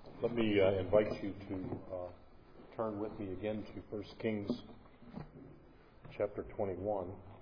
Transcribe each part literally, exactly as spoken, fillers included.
Let me uh, invite you to uh, turn with me again to First Kings chapter twenty-one.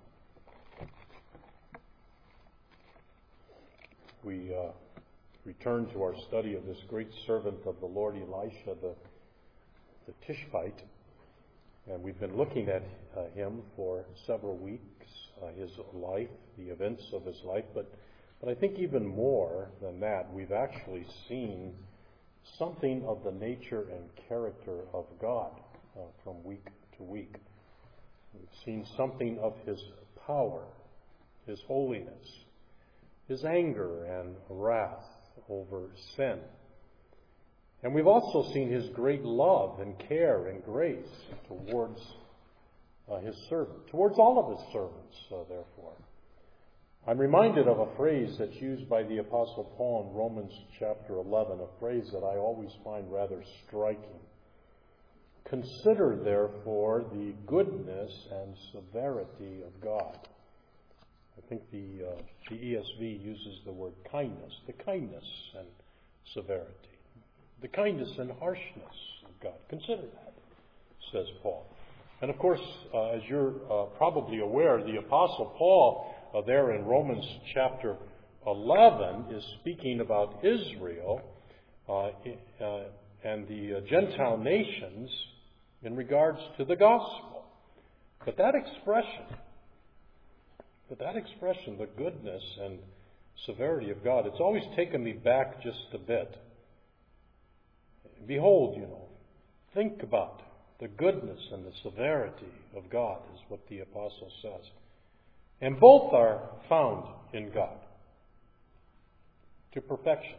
We uh, return to our study of this great servant of the Lord, Elisha, the, the Tishbite. And we've been looking at uh, him for several weeks, uh, his life, the events of his life. But, but I think even more than that, we've actually seen something of the nature and character of God uh, from week to week. We've seen something of his power, his holiness, his anger and wrath over sin. And we've also seen his great love and care and grace towards uh, his servant, towards all of his servants, uh, therefore. I'm reminded of a phrase that's used by the Apostle Paul in Romans chapter eleven, a phrase that I always find rather striking. Consider, therefore, the goodness and severity of God. I think the, uh, the E S V uses the word kindness, the kindness and severity, the kindness and harshness of God. Consider that, says Paul. And of course, uh, as you're uh, probably aware, the Apostle Paul Uh, there in Romans chapter eleven is speaking about Israel uh, uh, and the uh, Gentile nations in regards to the gospel. But that expression, but that expression, the goodness and severity of God, it's always taken me back just a bit. Behold, you know, think about the goodness and the severity of God, is what the apostle says. And both are found in God to perfection.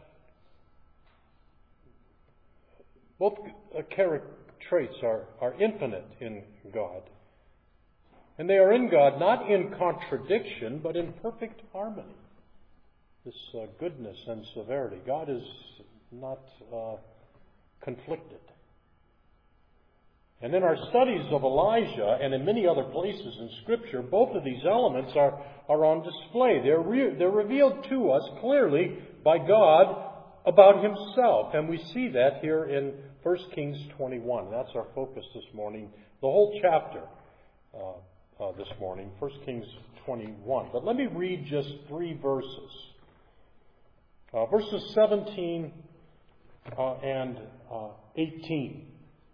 Both character traits are, are infinite in God. And they are in God not in contradiction, but in perfect harmony. This uh, goodness and severity. God is not uh, conflicted. And in our studies of Elijah and in many other places in Scripture, both of these elements are, are on display. They're, re- they're revealed to us clearly by God about Himself. And we see that here in First Kings twenty-one. That's our focus this morning. The whole chapter uh, uh, this morning, First Kings twenty-one. But let me read just three verses. Uh, verses seventeen uh, and uh, eighteen.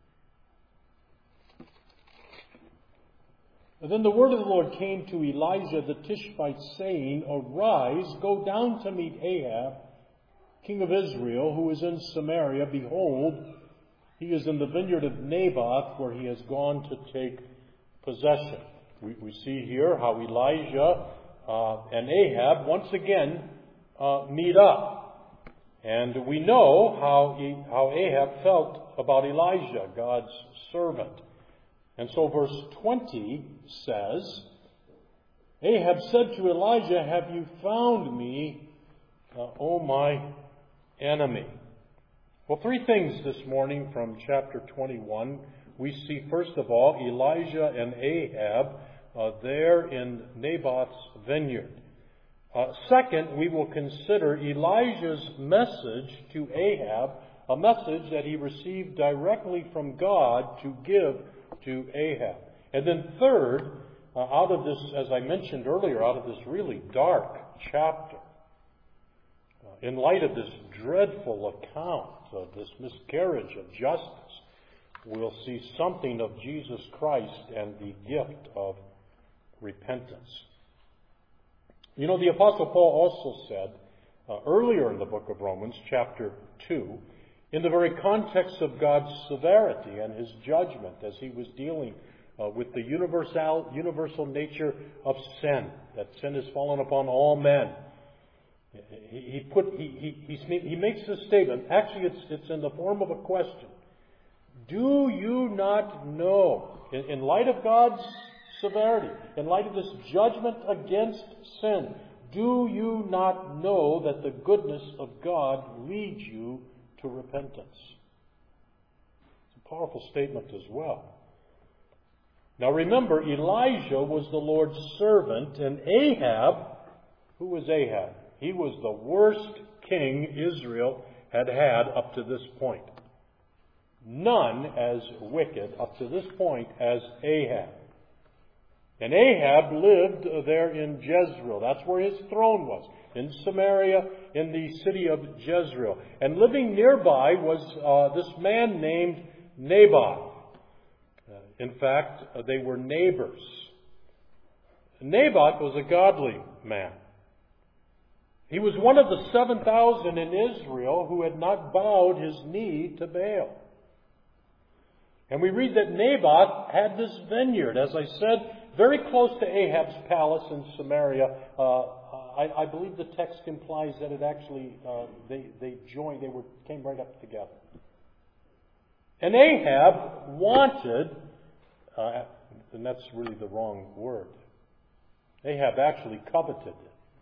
And then the word of the Lord came to Elijah the Tishbite, saying, Arise, go down to meet Ahab, king of Israel, who is in Samaria. Behold, he is in the vineyard of Naboth, where he has gone to take possession. We, we see here how Elijah uh, and Ahab once again uh, meet up. And we know how, he, how Ahab felt about Elijah, God's servant. And so verse twenty says, Ahab said to Elijah, Have you found me, uh, O my enemy? Well, three things this morning from chapter twenty-one. We see, first of all, Elijah and Ahab uh, there in Naboth's vineyard. Uh, second, we will consider Elijah's message to Ahab, a message that he received directly from God to give to Ahab. And then third, uh, out of this, as I mentioned earlier, out of this really dark chapter, uh, in light of this dreadful account of this miscarriage of justice, we'll see something of Jesus Christ and the gift of repentance. You know, the Apostle Paul also said uh, earlier in the book of Romans, chapter two, in the very context of God's severity and His judgment as He was dealing uh, with the universal, universal nature of sin, that sin has fallen upon all men. He, he put he, he, he, he makes this statement. Actually, it's, it's in the form of a question. Do you not know, in, in light of God's severity, in light of this judgment against sin, do you not know that the goodness of God leads you to repentance? It's a powerful statement as well. Now remember, Elijah was the Lord's servant, and Ahab, who was Ahab? He was the worst king Israel had had up to this point. None as wicked up to this point as Ahab. And Ahab lived there in Jezreel. That's where his throne was. In Samaria, in the city of Jezreel. And living nearby was uh, this man named Naboth. Uh, in fact, uh, they were neighbors. Naboth was a godly man. He was one of the seven thousand in Israel who had not bowed his knee to Baal. And we read that Naboth had this vineyard, as I said, very close to Ahab's palace in Samaria. Uh, I, I believe the text implies that it actually, uh, they, they joined, they were came right up together. And Ahab wanted, uh, and that's really the wrong word, Ahab actually coveted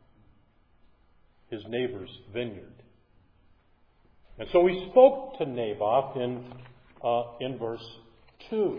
his neighbor's vineyard. And so he spoke to Naboth in, uh, in verse two.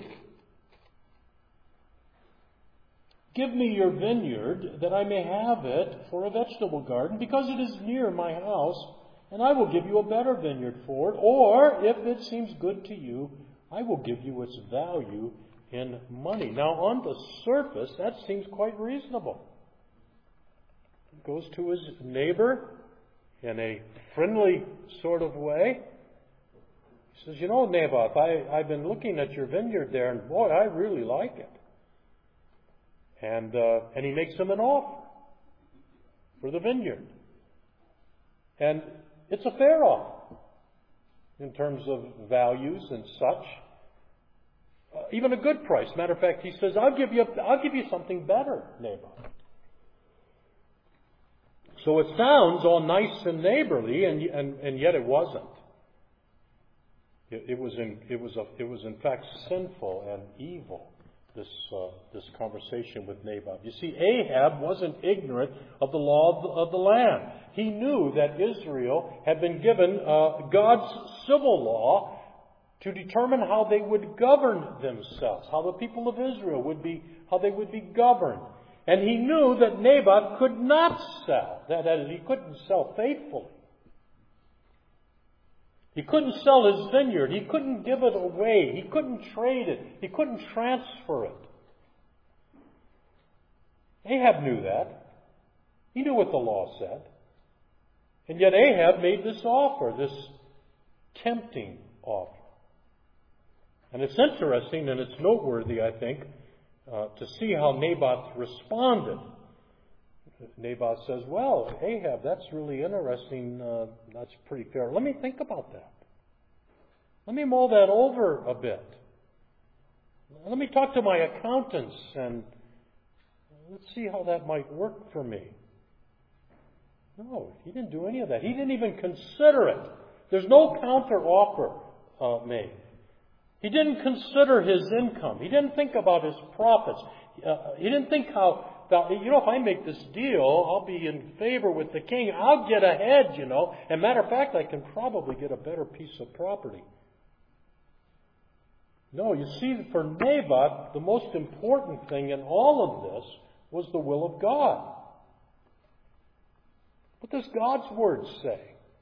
Give me your vineyard, that I may have it for a vegetable garden, because it is near my house, and I will give you a better vineyard for it. Or, if it seems good to you, I will give you its value in money. Now, on the surface, that seems quite reasonable. He goes to his neighbor in a friendly sort of way. He says, you know, Naboth, I, I've been looking at your vineyard there, and boy, I really like it. And uh, and he makes him an offer for the vineyard. And it's a fair offer in terms of values and such. Uh, even a good price. Matter of fact, he says, I'll give you I'll give you something better, Naboth. So it sounds all nice and neighborly, and and, and yet it wasn't. It, it was in it was a, it was in fact sinful and evil. This uh, this conversation with Naboth. You see, Ahab wasn't ignorant of the law of the, of the land. He knew that Israel had been given uh, God's civil law to determine how they would govern themselves, how the people of Israel would be, how they would be governed. And he knew that Naboth could not sell, that is, he couldn't sell faithfully. He couldn't sell his vineyard. He couldn't give it away. He couldn't trade it. He couldn't transfer it. Ahab knew that. He knew what the law said. And yet Ahab made this offer, this tempting offer. And it's interesting and it's noteworthy, I think, uh, to see how Naboth responded. Naboth says, well, Ahab, that's really interesting. Uh, that's pretty fair. Let me think about that. Let me mull that over a bit. Let me talk to my accountants and let's see how that might work for me. No, he didn't do any of that. He didn't even consider it. There's no counter offer uh, made. He didn't consider his income. He didn't think about his profits. Uh, he didn't think how, you know, if I make this deal, I'll be in favor with the king. I'll get ahead, you know. And matter of fact, I can probably get a better piece of property. No, you see, for Naboth, the most important thing in all of this was the will of God. What does God's Word say?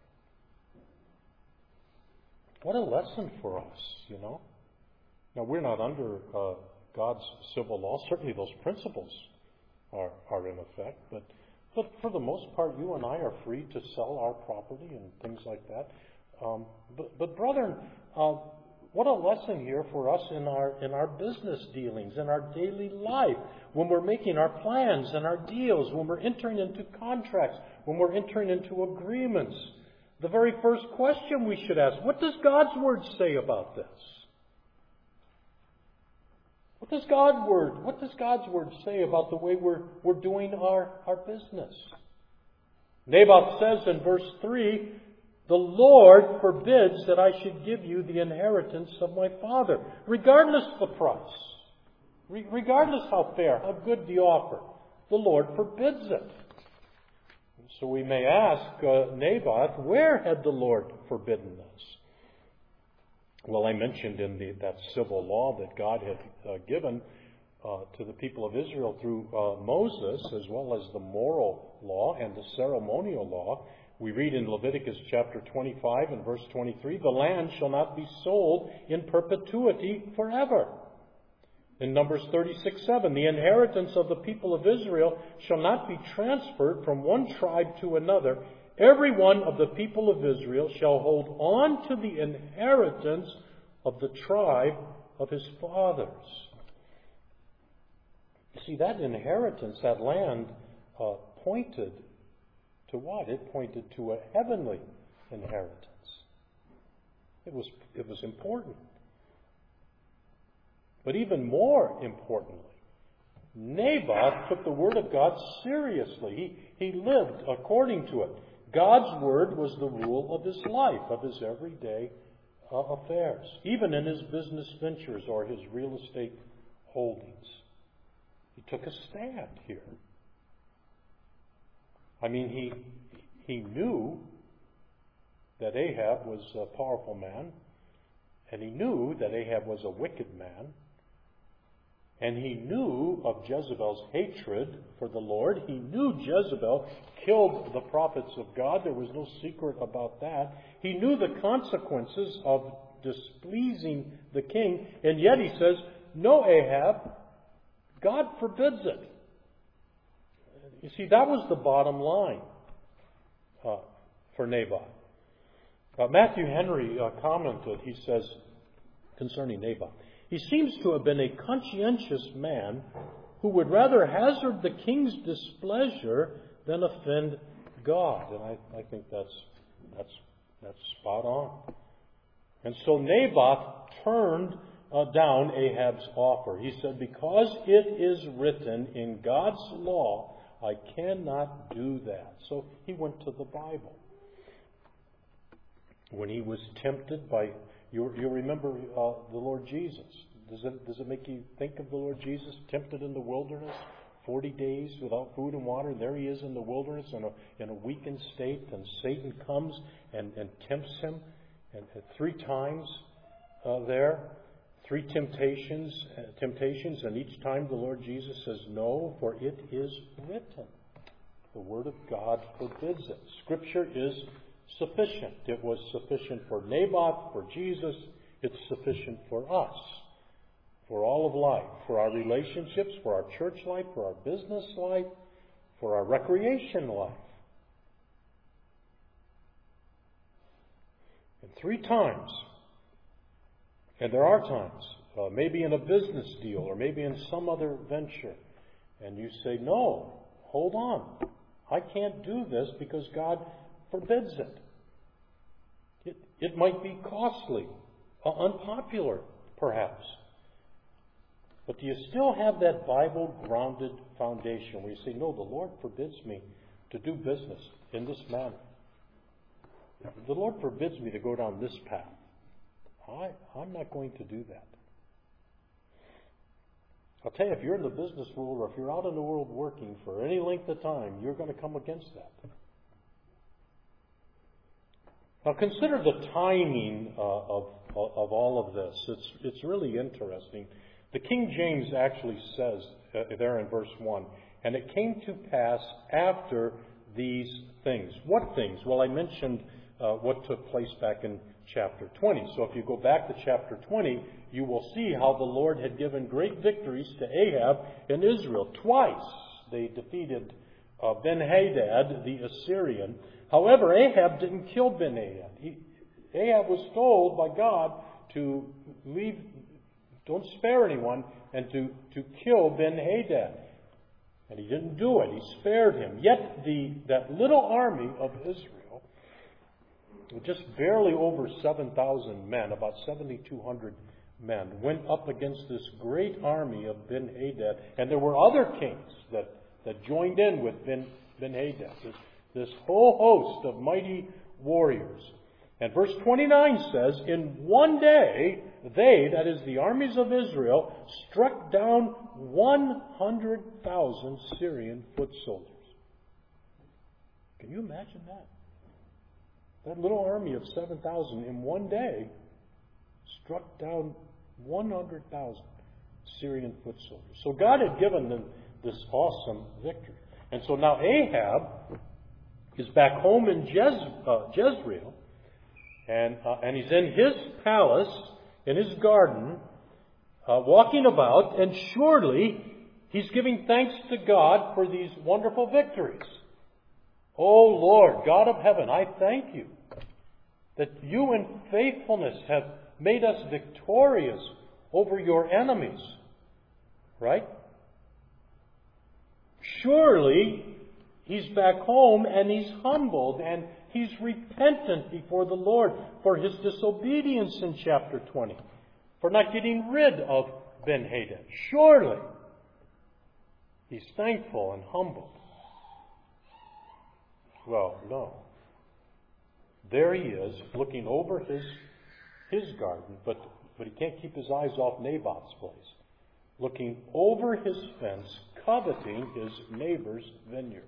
What a lesson for us, you know. Now, we're not under uh, God's civil law. Certainly those principles are, are in effect. But, but for the most part, you and I are free to sell our property and things like that. Um, but, but brethren, uh, what a lesson here for us in our in our business dealings, in our daily life, when we're making our plans and our deals, when we're entering into contracts, when we're entering into agreements. The very first question we should ask, what does God's Word say about this? What does God's Word, what does God's Word say about the way we're we're doing our, our business? Naboth says in verse three, the Lord forbids that I should give you the inheritance of my father, regardless of the price, re- regardless how fair, how good the offer. The Lord forbids it. So we may ask uh, Naboth, where had the Lord forbidden this? Well, I mentioned in the, that civil law that God had uh, given uh, to the people of Israel through uh, Moses, as well as the moral law and the ceremonial law. We read in Leviticus chapter twenty-five and verse twenty-three, the land shall not be sold in perpetuity forever. In Numbers thirty-six seven, the inheritance of the people of Israel shall not be transferred from one tribe to another. Every one of the people of Israel shall hold on to the inheritance of the tribe of his fathers. You see, that inheritance, that land, uh, pointed to what? It pointed to a heavenly inheritance. It was, it was important. But even more importantly, Naboth took the Word of God seriously. He, he lived according to it. God's Word was the rule of his life, of his everyday uh, affairs, even in his business ventures or his real estate holdings. He took a stand here. I mean, he, he knew that Ahab was a powerful man, and he knew that Ahab was a wicked man. And he knew of Jezebel's hatred for the Lord. He knew Jezebel killed the prophets of God. There was no secret about that. He knew the consequences of displeasing the king. And yet he says, no, Ahab, God forbids it. You see, that was the bottom line uh, for Naboth. Uh, Matthew Henry uh, commented, he says, concerning Naboth, he seems to have been a conscientious man who would rather hazard the king's displeasure than offend God. And I, I think that's, that's, that's spot on. And so Naboth turned uh, down Ahab's offer. He said, because it is written in God's law, I cannot do that. So he went to the Bible. When he was tempted by... You, you remember uh, the Lord Jesus. Does it, does it make you think of the Lord Jesus tempted in the wilderness? Forty days without food and water. There he is in the wilderness in a, in a weakened state. And Satan comes and, and tempts him. And, and three times uh, there. Three temptations, uh, temptations. And each time the Lord Jesus says, no, for it is written. The Word of God forbids it. Scripture is sufficient. It was sufficient for Naboth, for Jesus. It's sufficient for us, for all of life, for our relationships, for our church life, for our business life, for our recreation life. And three times, and there are times, uh, maybe in a business deal or maybe in some other venture, and you say, no, hold on. I can't do this because God forbids it. It, it might be costly, uh, unpopular, perhaps. But do you still have that Bible-grounded foundation where you say, no, the Lord forbids me to do business in this manner. The Lord forbids me to go down this path. I, I'm not going to do that. I'll tell you, if you're in the business world or if you're out in the world working for any length of time, you're going to come against that. Now consider the timing uh, of, of all of this. It's, it's really interesting. The King James actually says uh, there in verse one, and it came to pass after these things. What things? Well, I mentioned uh, what took place back in chapter twenty. So if you go back to chapter twenty, you will see how the Lord had given great victories to Ahab and Israel. Twice they defeated uh, Ben-Hadad, the Assyrian. However, Ahab didn't kill Ben-Hadad. He, Ahab was told by God to leave, don't spare anyone, and to, to kill Ben-Hadad. And he didn't do it. He spared him. Yet the that little army of Israel, just barely over seven thousand men, about seven thousand two hundred men, went up against this great army of Ben-Hadad. And there were other kings that, that joined in with Ben, Ben-Hadad. This, this whole host of mighty warriors. And verse twenty-nine says, in one day, they, that is the armies of Israel, struck down one hundred thousand Syrian foot soldiers. Can you imagine that? That little army of seven thousand in one day struck down one hundred thousand Syrian foot soldiers. So God had given them this awesome victory. And so now Ahab is back home in Jez, uh, Jezreel, and, uh, and he's in his palace, in his garden, uh, walking about, and surely he's giving thanks to God for these wonderful victories. Oh Lord, God of heaven, I thank you that you in faithfulness have made us victorious over your enemies. Right? Surely he's back home and he's humbled and he's repentant before the Lord for his disobedience in chapter twenty, for not getting rid of Ben-Hadad. Surely he's thankful and humbled. Well, no. There he is, looking over his his garden, but, but he can't keep his eyes off Naboth's place. Looking over his fence, coveting his neighbor's vineyard.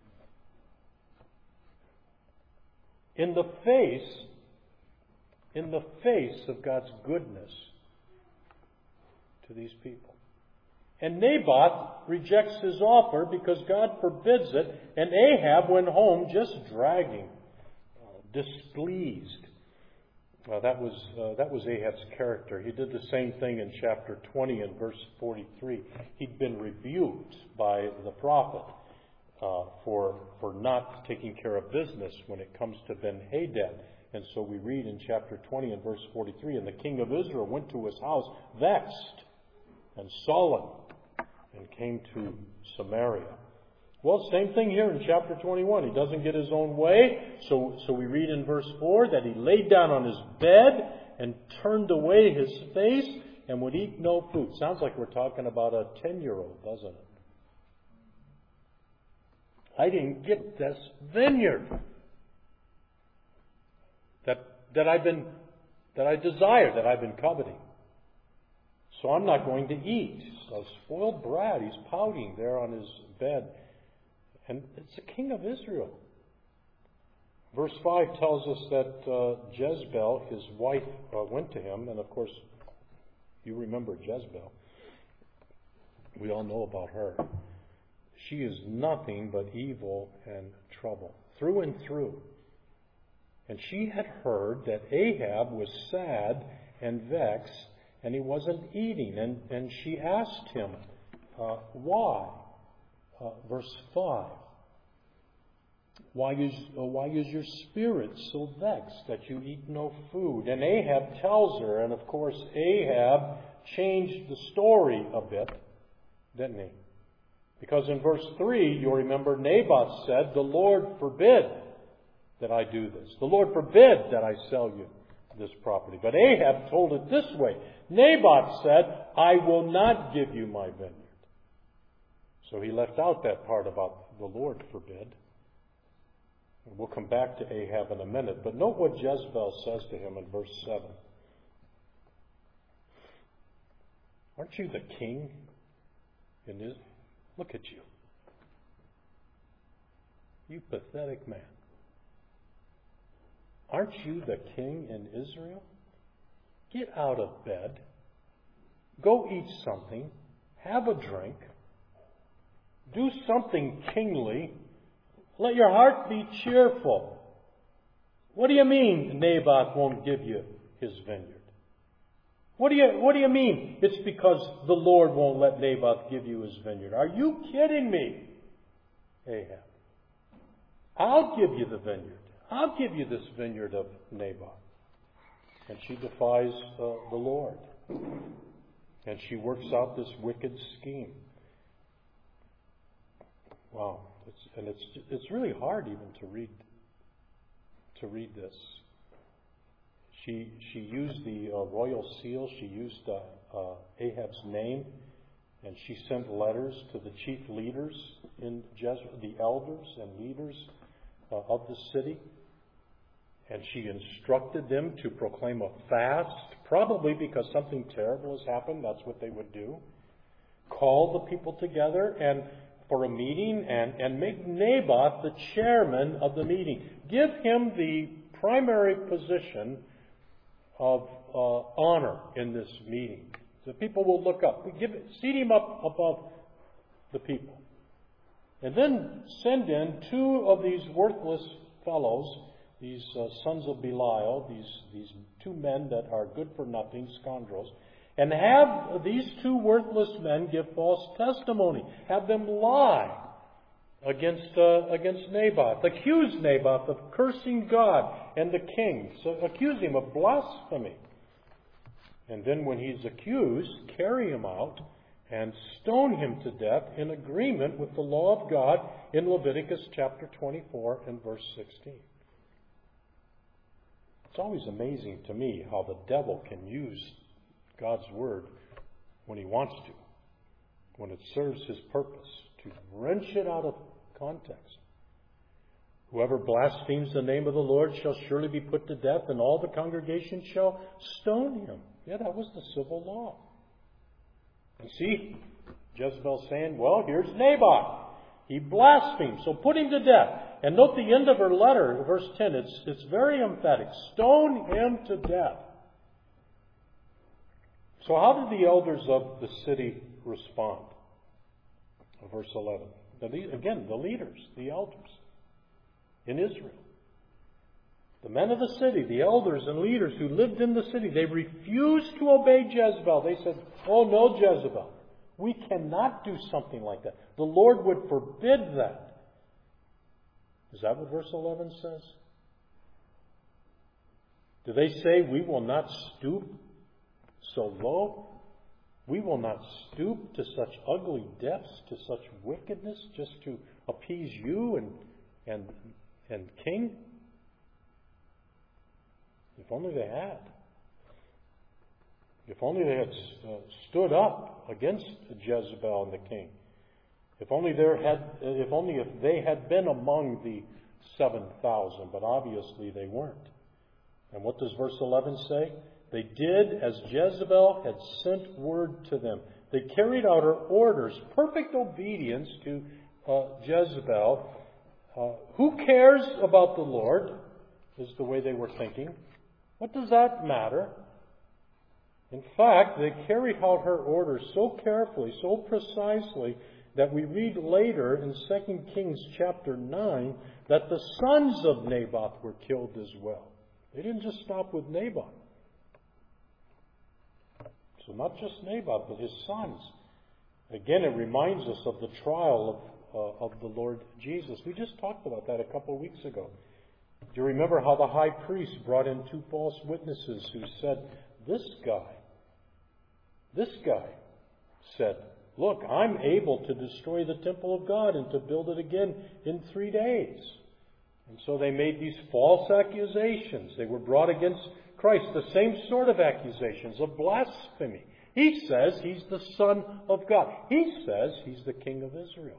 In the face, in the face of God's goodness to these people. And Naboth rejects his offer because God forbids it, and Ahab went home just dragging, uh, displeased. Uh, that was uh, that was Ahab's character. He did the same thing in chapter twenty and verse forty-three. He'd been rebuked by the prophet uh, for for not taking care of business when it comes to Ben-Hadad. And so we read in chapter twenty and verse forty-three, and the king of Israel went to his house vexed and sullen, and came to Samaria. Well, same thing here in chapter twenty-one. He doesn't get his own way. So, so we read in verse four that he laid down on his bed and turned away his face and would eat no food. Sounds like we're talking about a ten-year-old, doesn't it? I didn't get this vineyard that, that I've been, that I desire, that I've been coveting. So I'm not going to eat. A spoiled brat. He's pouting there on his bed. And it's the king of Israel. Verse five tells us that uh, Jezebel, his wife, uh, went to him. And of course, you remember Jezebel. We all know about her. She is nothing but evil and trouble, through and through. And she had heard that Ahab was sad and vexed, and he wasn't eating. And, and she asked him, uh, why? Uh, verse five. Why is, uh, why is your spirit so vexed that you eat no food? And Ahab tells her, and of course Ahab changed the story a bit, didn't he? Because in verse three, you'll remember Naboth said, the Lord forbid that I do this. The Lord forbid that I sell you this property. But Ahab told it this way. Naboth said, I will not give you my vineyard. So he left out that part about the Lord forbid. And we'll come back to Ahab in a minute. But note what Jezebel says to him in verse seven. Aren't you the king in Israel? Look at you. You pathetic man. Aren't you the king in Israel? Get out of bed. Go eat something. Have a drink. Do something kingly. Let your heart be cheerful. What do you mean Naboth won't give you his vineyard? What do you, what do you mean it's because the Lord won't let Naboth give you his vineyard? Are you kidding me, Ahab? I'll give you the vineyard. I'll give you this vineyard of Naboth. And she defies uh, the Lord. And she works out this wicked scheme. Wow. It's, and it's it's really hard even to read to read this. She she used the uh, royal seal. She used uh, uh, Ahab's name, and she sent letters to the chief leaders in Jezreel, the elders and leaders uh, of the city, and she instructed them to proclaim a fast, probably because something terrible has happened. That's what they would do. Call the people together and for a meeting and, and make Naboth the chairman of the meeting. Give him the primary position of uh, honor in this meeting. The people will look up. Give it, seat him up above the people. And then send in two of these worthless fellows, these uh, sons of Belial, these, these two men that are good for nothing, scoundrels, and have these two worthless men give false testimony. Have them lie against uh, against Naboth. Accuse Naboth of cursing God and the king. So accuse him of blasphemy. And then when he's accused, carry him out and stone him to death in agreement with the law of God in Leviticus chapter twenty-four and verse sixteen. It's always amazing to me how the devil can use God's word when he wants to, when it serves his purpose, to wrench it out of context. Whoever blasphemes the name of the Lord shall surely be put to death, and all the congregation shall stone him. Yeah, that was the civil law. And see, Jezebel saying, well, here's Naboth. He blasphemed, so put him to death. And note the end of her letter, verse ten. It's, it's very emphatic. Stone him to death. So how did the elders of the city respond? Verse eleven. The, again, the leaders, the elders in Israel. The men of the city, the elders and leaders who lived in the city, they refused to obey Jezebel. They said, oh no, Jezebel, we cannot do something like that. The Lord would forbid that. Is that what verse eleven says? Do they say we will not stoop so low? We will not stoop to such ugly depths, to such wickedness, just to appease you and and and king? If only they had. If only they had uh, stood up against Jezebel and the king. If only there had, if only if they had been among the seven thousand, but obviously they weren't. And what does verse eleven say? They did as Jezebel had sent word to them. They carried out her orders, perfect obedience to uh, Jezebel. Uh, who cares about the Lord, is the way they were thinking. What does that matter? In fact, they carried out her orders so carefully, so precisely, that we read later in Second Kings chapter nine that the sons of Naboth were killed as well. They didn't just stop with Naboth. So not just Naboth, but his sons. Again, it reminds us of the trial of, uh, of the Lord Jesus. We just talked about that a couple of weeks ago. Do you remember how the high priest brought in two false witnesses who said, this guy, this guy said, look, I'm able to destroy the temple of God and to build it again in three days. And so they made these false accusations. They were brought against Christ, the same sort of accusations of blasphemy. He says he's the Son of God. He says he's the King of Israel.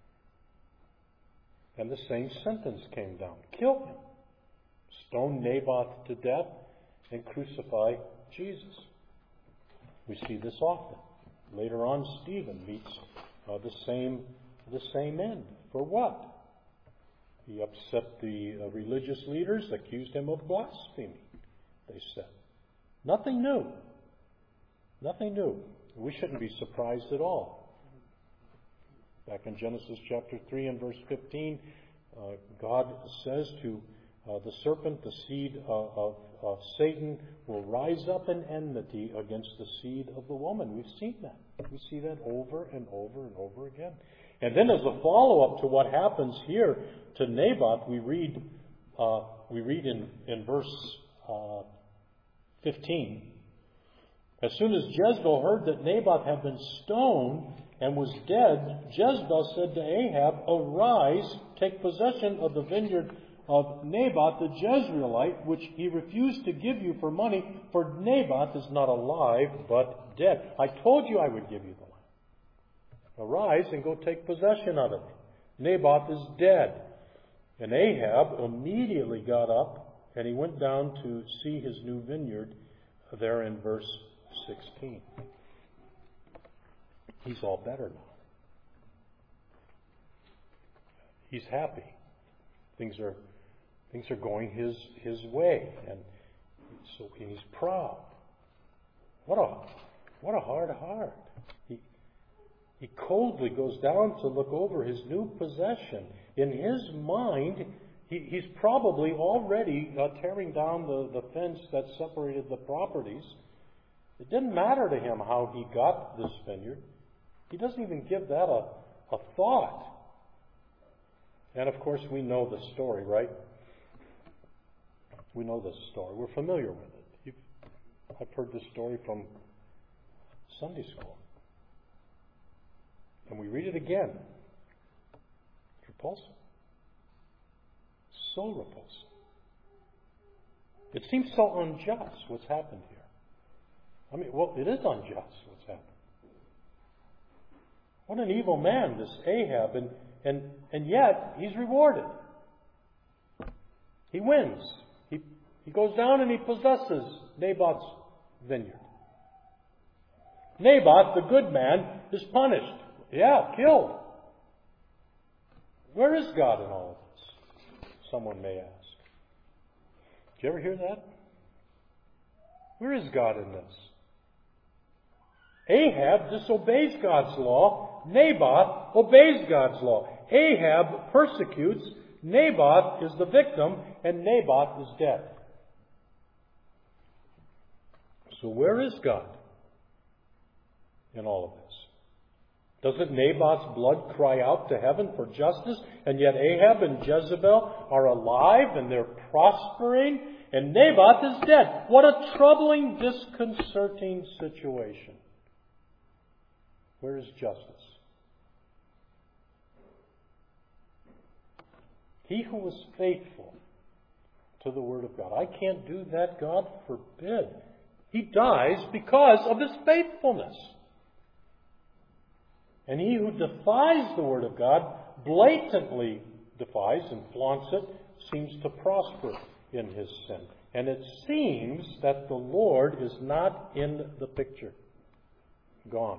And the same sentence came down. Kill him. Stone Naboth to death and crucify Jesus. We see this often. Later on, Stephen meets uh, the same the same end. For what? He upset the uh, religious leaders, accused him of blasphemy, they said. Nothing new. Nothing new. We shouldn't be surprised at all. Back in Genesis chapter three and verse fifteen, uh, God says to uh, the serpent, the seed uh, of, of Satan will rise up in enmity against the seed of the woman. We've seen that. We see that over and over and over again. And then as a follow-up to what happens here to Naboth, we read uh, we read in, in verse uh, fifteen, as soon as Jezebel heard that Naboth had been stoned and was dead, Jezebel said to Ahab, arise, take possession of the vineyard of Naboth the Jezreelite, which he refused to give you for money, for Naboth is not alive, but dead. I told you I would give you the land. Arise and go take possession of it. Naboth is dead. And Ahab immediately got up, and he went down to see his new vineyard there in verse sixteen. He's all better now. He's happy. Things are things are going his his way, and so he's proud. What a what a hard heart. He He coldly goes down to look over his new possession. In his mind, he, he's probably already uh, tearing down the, the fence that separated the properties. It didn't matter to him how he got this vineyard. He doesn't even give that a, a thought. And of course, we know the story, right? We know this story. We're familiar with it. You've, I've heard this story from Sunday school. And we read it again. It's repulsive. So repulsive. It seems so unjust what's happened here. I mean, well, it is unjust what's happened. What an evil man, this Ahab, and, and, and yet he's rewarded. He wins. He, he goes down and he possesses Naboth's vineyard. Naboth, the good man, is punished. Yeah, killed. Where is God in all of this? Someone may ask. Did you ever hear that? Where is God in this? Ahab disobeys God's law. Naboth obeys God's law. Ahab persecutes. Naboth is the victim, and Naboth is dead. So where is God in all of this? Doesn't Naboth's blood cry out to heaven for justice? And yet Ahab and Jezebel are alive and they're prospering, and Naboth is dead. What a troubling, disconcerting situation. Where is justice? He who was faithful to the Word of God. I can't do that, God forbid. He dies because of his faithfulness. And he who defies the Word of God, blatantly defies and flaunts it, seems to prosper in his sin. And it seems that the Lord is not in the picture. Gone.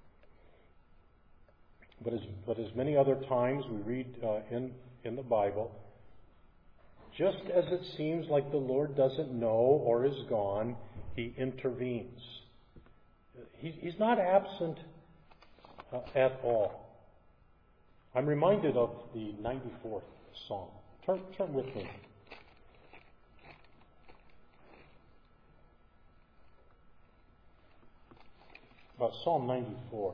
But as, but as many other times we read uh, in, in the Bible, just as it seems like the Lord doesn't know or is gone, He intervenes. He, he's not absent uh, at all. I'm reminded of the ninety-fourth Psalm. Turn, turn with me. About Psalm ninety-four.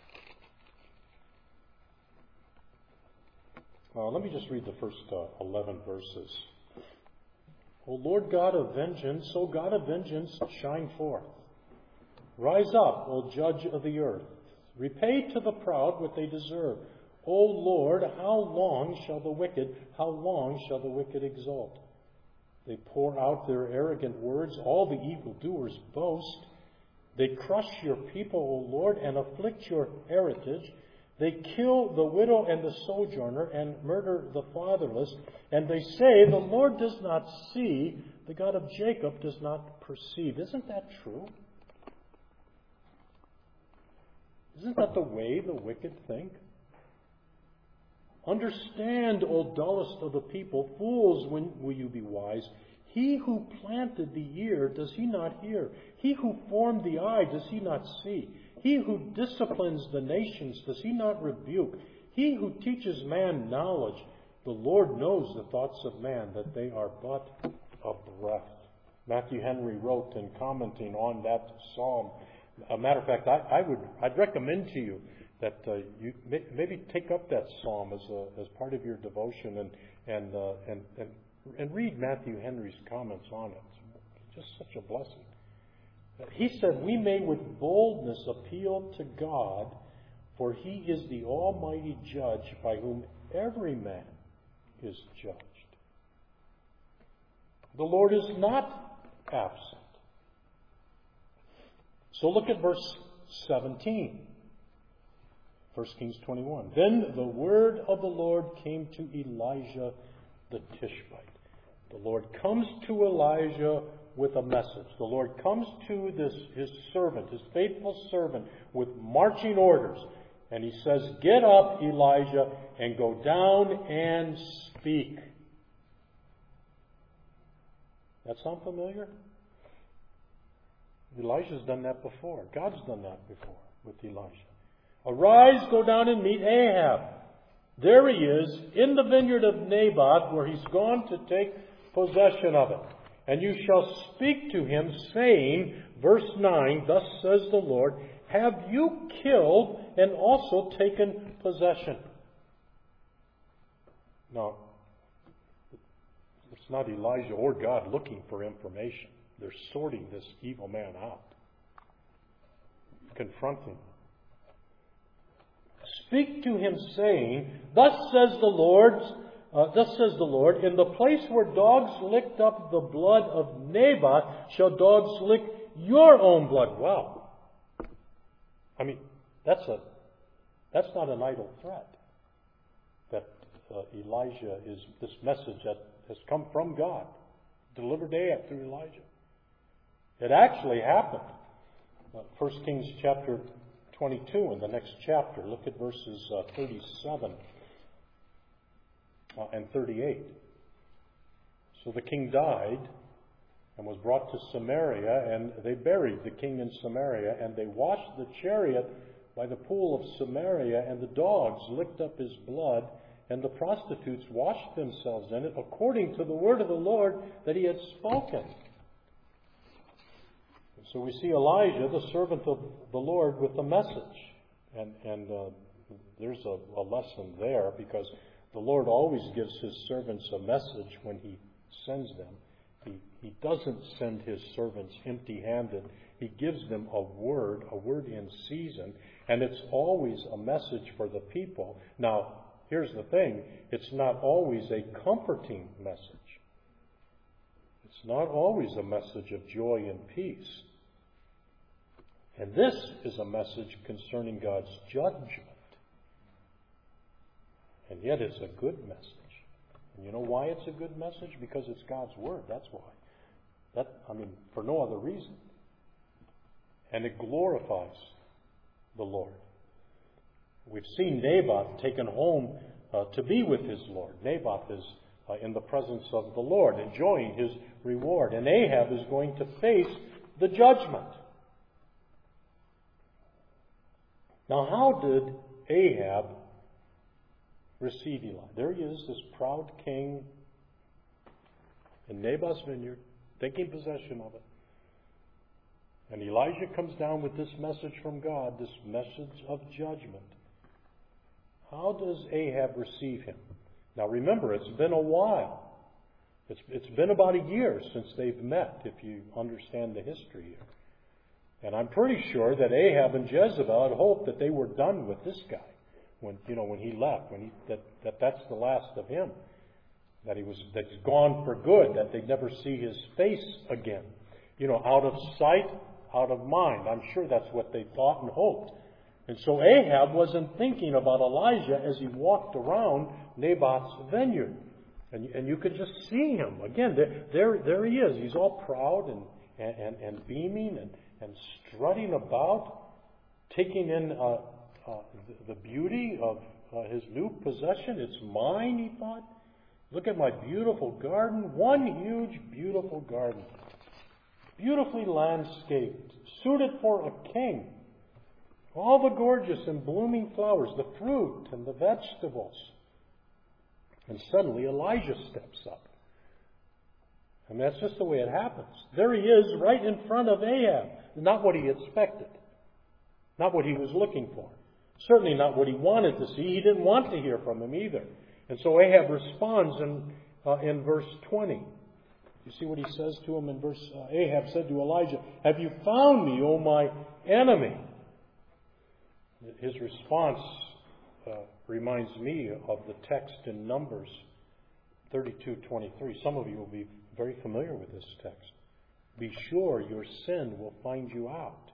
Uh, let me just read the first uh, eleven verses. O Lord God of vengeance, O God of vengeance, shine forth. Rise up, O Judge of the earth. Repay to the proud what they deserve. O Lord, how long shall the wicked, how long shall the wicked exult? They pour out their arrogant words, all the evildoers boast. They crush your people, O Lord, and afflict your heritage. They kill the widow and the sojourner and murder the fatherless. And they say, the Lord does not see, the God of Jacob does not perceive. Isn't that true? Isn't that the way the wicked think? Understand, O dullest of the people, fools, when will you be wise? He who planted the ear, does he not hear? He who formed the eye, does he not see? He who disciplines the nations, does he not rebuke? He who teaches man knowledge, the Lord knows the thoughts of man, that they are but a breath. Matthew Henry wrote in commenting on that psalm. A matter of fact, I, I would I'd recommend to you that uh, you may, maybe take up that psalm as a, as part of your devotion and and uh, and and and read Matthew Henry's comments on it. It's just such a blessing. He said, we may with boldness appeal to God, for He is the almighty judge by whom every man is judged. The Lord is not absent. So look at verse seventeen. First Kings twenty-one. Then the word of the Lord came to Elijah the Tishbite. The Lord comes to Elijah with a message. The Lord comes to this his servant, his faithful servant, with marching orders. And he says, get up, Elijah, and go down and speak. That sound familiar? Elijah's done that before. God's done that before with Elijah. Arise, go down and meet Ahab. There he is, in the vineyard of Naboth, where he's gone to take possession of it. And you shall speak to him, saying, verse nine, thus says the Lord, have you killed and also taken possession? Now, it's not Elijah or God looking for information. They're sorting this evil man out, confronting him. Speak to him, saying, thus says the Lord, uh, thus says the Lord, in the place where dogs licked up the blood of Naboth, shall dogs lick your own blood. Wow. I mean, that's a that's not an idle threat. That uh, Elijah is this message that has come from God, delivered to Ahab through Elijah. It actually happened. Uh, First Kings chapter twenty-two in the next chapter. Look at verses uh, thirty-seven uh, and thirty-eight. So the king died and was brought to Samaria, and they buried the king in Samaria, and they washed the chariot by the pool of Samaria, and the dogs licked up his blood, and the prostitutes washed themselves in it, according to the word of the Lord that he had spoken. So we see Elijah, the servant of the Lord, with a message. And, and uh, there's a, a lesson there, because the Lord always gives his servants a message when he sends them. He, he doesn't send his servants empty-handed. He gives them a word, a word in season, and it's always a message for the people. Now, here's the thing. It's not always a comforting message. It's not always a message of joy and peace. And this is a message concerning God's judgment. And yet it's a good message. And you know why it's a good message? Because it's God's Word. That's why. That, I mean, for no other reason. And it glorifies the Lord. We've seen Naboth taken home uh, to be with his Lord. Naboth is uh, in the presence of the Lord, enjoying his reward. And Ahab is going to face the judgment. Now, how did Ahab receive Elijah? There he is, this proud king in Naboth's vineyard, taking possession of it. And Elijah comes down with this message from God, this message of judgment. How does Ahab receive him? Now remember, it's been a while. It's, it's been about a year since they've met, if you understand the history here. And I'm pretty sure that Ahab and Jezebel had hoped that they were done with this guy when, you know, when he left, when he, that, that that's the last of him, that he was, that he's gone for good, that they'd never see his face again. You know, out of sight, out of mind. I'm sure that's what they thought and hoped. And so Ahab wasn't thinking about Elijah as he walked around Naboth's vineyard. And, and you could just see him. Again, there, there, there he is. He's all proud and, and, and beaming and, and strutting about, taking in uh, uh, the beauty of uh, his new possession. It's mine, he thought. Look at my beautiful garden. One huge, beautiful garden. Beautifully landscaped, suited for a king. All the gorgeous and blooming flowers, the fruit and the vegetables. And suddenly Elijah steps up. And that's just the way it happens. There he is right in front of Ahab. Not what he expected. Not what he was looking for. Certainly not what he wanted to see. He didn't want to hear from him either. And so Ahab responds in, uh, in verse twenty. You see what he says to him in verse... Uh, Ahab said to Elijah, have you found me, O my enemy? His response uh, reminds me of the text in Numbers thirty-two twenty-three. Some of you will be very familiar with this text. Be sure your sin will find you out.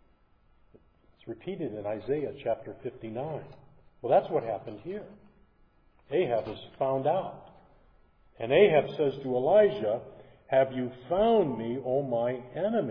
It's repeated in Isaiah chapter fifty-nine. Well, that's what happened here. Ahab is found out. And Ahab says to Elijah, have you found me, O my enemy?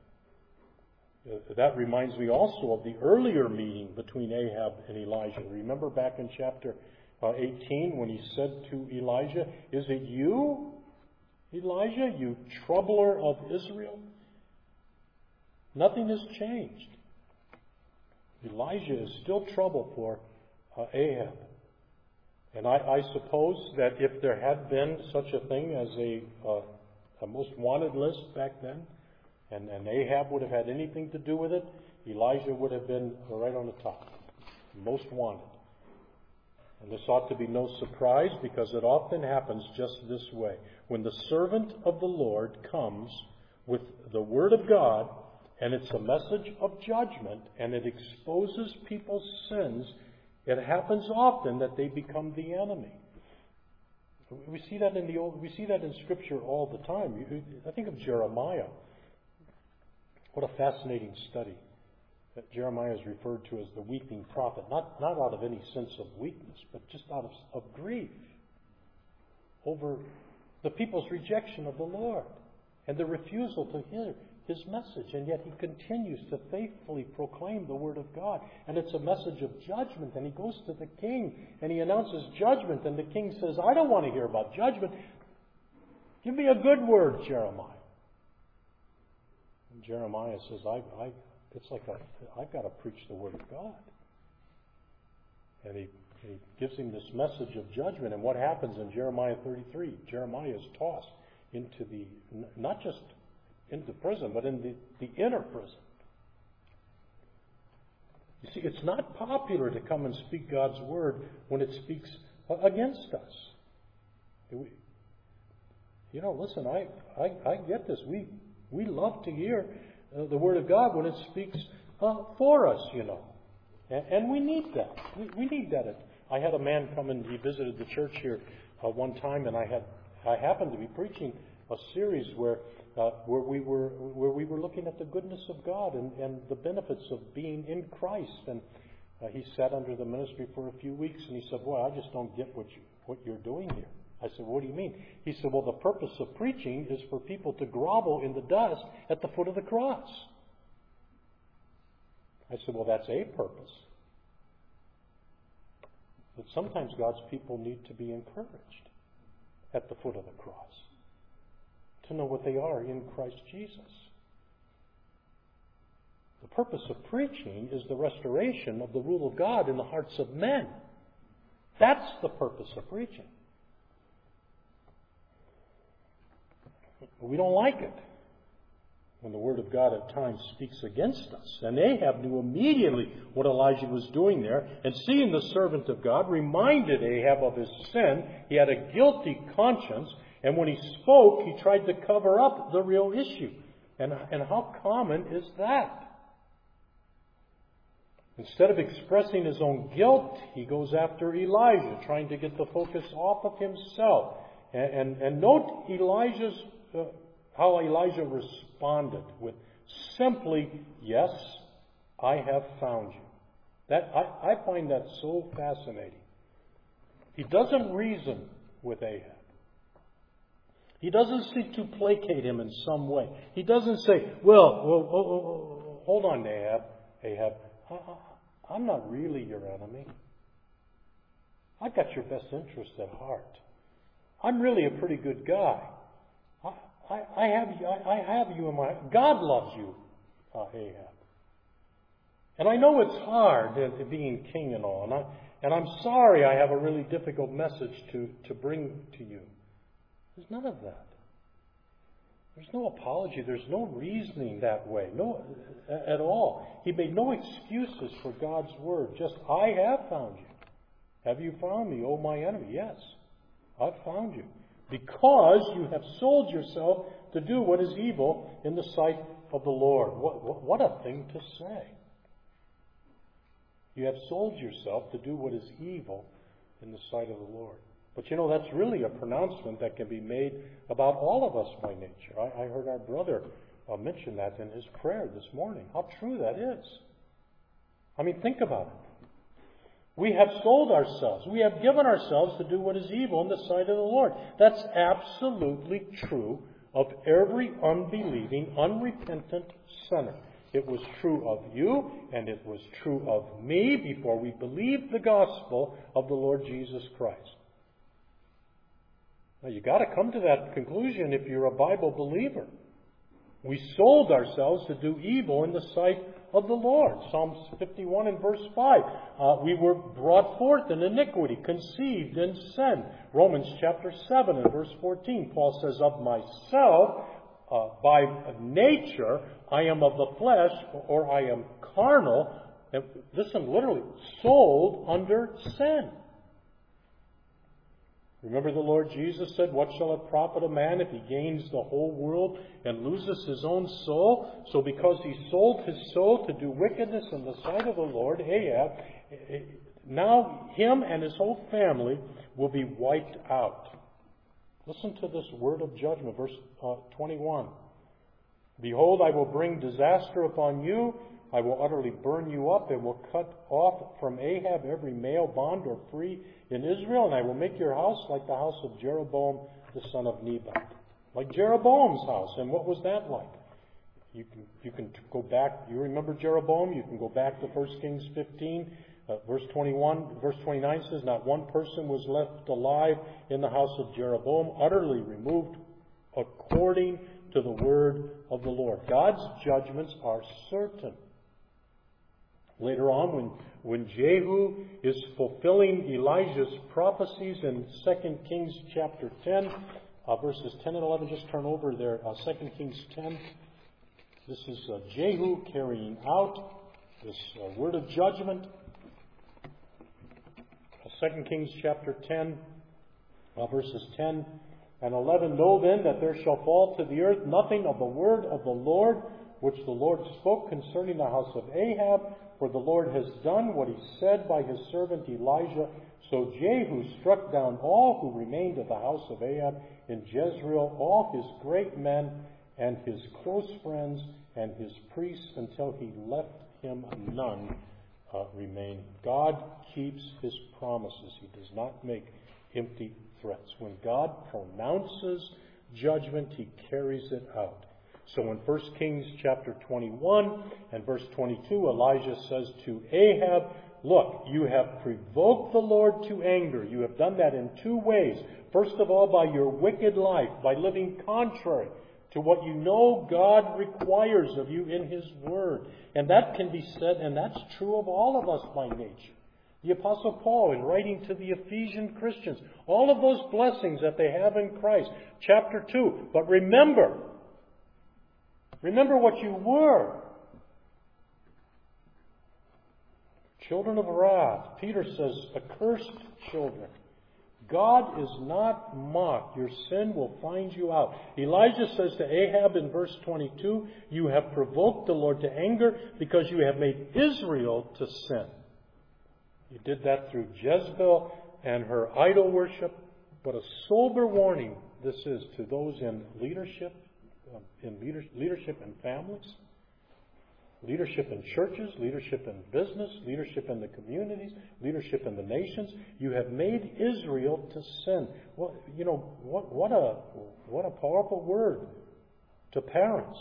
That reminds me also of the earlier meeting between Ahab and Elijah. Remember back in chapter uh, eighteen when he said to Elijah, is it you, Elijah, you troubler of Israel? Nothing has changed. Elijah is still trouble for uh, Ahab. And I, I suppose that if there had been such a thing as a, uh, a most wanted list back then, and, and Ahab would have had anything to do with it, Elijah would have been right on the top. Most wanted. And this ought to be no surprise, because it often happens just this way. When the servant of the Lord comes with the Word of God, and it's a message of judgment, and it exposes people's sins, it happens often that they become the enemy. We see that in the old, we see that in Scripture all the time. I think of Jeremiah. What a fascinating study. That Jeremiah is referred to as the weeping prophet, not, not out of any sense of weakness, but just out of, of grief over the people's rejection of the Lord and the refusal to hear His message. And yet he continues to faithfully proclaim the Word of God. And it's a message of judgment. And he goes to the king and he announces judgment. And the king says, I don't want to hear about judgment. Give me a good word, Jeremiah. And Jeremiah says, I, I, it's like a, I've got to preach the Word of God. And he, he gives him this message of judgment. And what happens in Jeremiah thirty-three? Jeremiah is tossed into the, not just into prison, but in the, the inner prison. You see, it's not popular to come and speak God's Word when it speaks against us. You know, listen, I, I, I get this. We, we love to hear uh, the Word of God when it speaks uh, for us, you know. And, and we need that. We, we need that. I had a man come and he visited the church here uh, one time, and I had I happened to be preaching a series where uh, where we were where we were looking at the goodness of God and, and the benefits of being in Christ. And uh, he sat under the ministry for a few weeks, and he said, "Boy, I just don't get what you what you're doing here." I said, "What do you mean?" He said, "Well, the purpose of preaching is for people to grovel in the dust at the foot of the cross." I said, "Well, that's a purpose. But sometimes God's people need to be encouraged at the foot of the cross, to know what they are in Christ Jesus." The purpose of preaching is the restoration of the rule of God in the hearts of men. That's the purpose of preaching. We don't like it when the Word of God at times speaks against us. And Ahab knew immediately what Elijah was doing there, and seeing the servant of God reminded Ahab of his sin. He had a guilty conscience, and when he spoke, he tried to cover up the real issue. And, and how common is that? Instead of expressing his own guilt, he goes after Elijah, trying to get the focus off of himself. And, and, and note Elijah's uh, how Elijah responded with simply, "Yes, I have found you." That I, I find that so fascinating. He doesn't reason with Ahab. He doesn't seek to placate him in some way. He doesn't say, "Well, well oh, oh, oh, hold on, Ahab. Ahab, I, I, I'm not really your enemy. I've got your best interest at heart. I'm really a pretty good guy. I, I, I have you. I, I have you in my. God loves you, uh, Ahab. And I know it's hard uh, being king and all, and I and I'm sorry I have a really difficult message to to bring to you." There's none of that. There's no apology. There's no reasoning that way, no at all. He made no excuses for God's word. Just, "I have found you. Have you found me, O my enemy?" Yes, I've found you. Because you have sold yourself to do what is evil in the sight of the Lord. What, what, what a thing to say. You have sold yourself to do what is evil in the sight of the Lord. But you know, that's really a pronouncement that can be made about all of us by nature. I, I heard our brother uh, mention that in his prayer this morning. How true that is. I mean, think about it. We have sold ourselves. We have given ourselves to do what is evil in the sight of the Lord. That's absolutely true of every unbelieving, unrepentant sinner. It was true of you, and it was true of me before we believed the gospel of the Lord Jesus Christ. Now, you've got to come to that conclusion if you're a Bible believer. We sold ourselves to do evil in the sight of the Lord. Psalms fifty-one and verse five. Uh, we were brought forth in iniquity, conceived in sin. Romans chapter seven and verse fourteen. Paul says, of myself, uh, by nature, I am of the flesh, or I am carnal. And listen, literally, sold under sin. Remember the Lord Jesus said, what shall it profit a man if he gains the whole world and loses his own soul? So because he sold his soul to do wickedness in the sight of the Lord, Ahab, now him and his whole family will be wiped out. Listen to this word of judgment, verse uh, twenty-one. Behold, I will bring disaster upon you. I will utterly burn you up, and will cut off from Ahab every male bond or free in Israel, and I will make your house like the house of Jeroboam, the son of Nebat. Like Jeroboam's house. And what was that like? You can, you can go back, you remember Jeroboam? You can go back to First Kings fifteen, uh, verse twenty-one, verse twenty-nine says, not one person was left alive in the house of Jeroboam, utterly removed according to the word of the Lord. God's judgments are certain. Later on, when, when Jehu is fulfilling Elijah's prophecies in Second Kings chapter ten, uh, verses ten and eleven, just turn over there, uh, Second Kings ten. This is uh, Jehu carrying out this uh, word of judgment. Uh, Second Kings chapter ten, uh, verses ten and eleven. Know then that there shall fall to the earth nothing of the word of the Lord, which the Lord spoke concerning the house of Ahab, for the Lord has done what he said by his servant Elijah. So Jehu struck down all who remained of the house of Ahab in Jezreel, all his great men and his close friends and his priests, until he left him none uh, remaining. God keeps his promises. He does not make empty threats. When God pronounces judgment, he carries it out. So in First Kings chapter twenty-one and verse twenty-two, Elijah says to Ahab, look, you have provoked the Lord to anger. You have done that in two ways. First of all, by your wicked life, by living contrary to what you know God requires of you in his word. And that can be said, and that's true of all of us by nature. The Apostle Paul, in writing to the Ephesian Christians, all of those blessings that they have in Christ. Chapter two, but remember, Remember what you were. Children of wrath. Peter says, accursed children. God is not mocked. Your sin will find you out. Elijah says to Ahab in verse twenty-two, you have provoked the Lord to anger because you have made Israel to sin. You did that through Jezebel and her idol worship. But a sober warning this is to those in leadership, in leadership in families, leadership in churches, leadership in business, leadership in the communities, leadership in the nations. You have made Israel to sin. Well, you know, what, what a what a powerful word to parents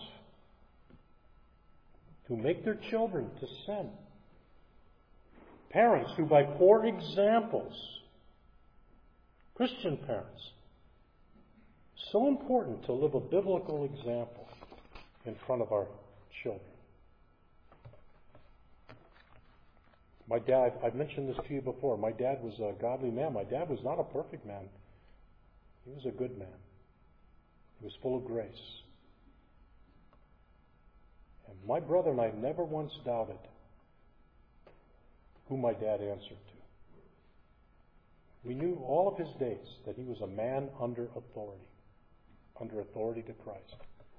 who make their children to sin. Parents who, by poor examples, Christian parents, so important to live a biblical example in front of our children. My dad, I've mentioned this to you before, my dad was a godly man. My dad was not a perfect man. He was a good man. He was full of grace. And my brother and I never once doubted who my dad answered to. We knew all of his days that he was a man under authority. Under authority to Christ.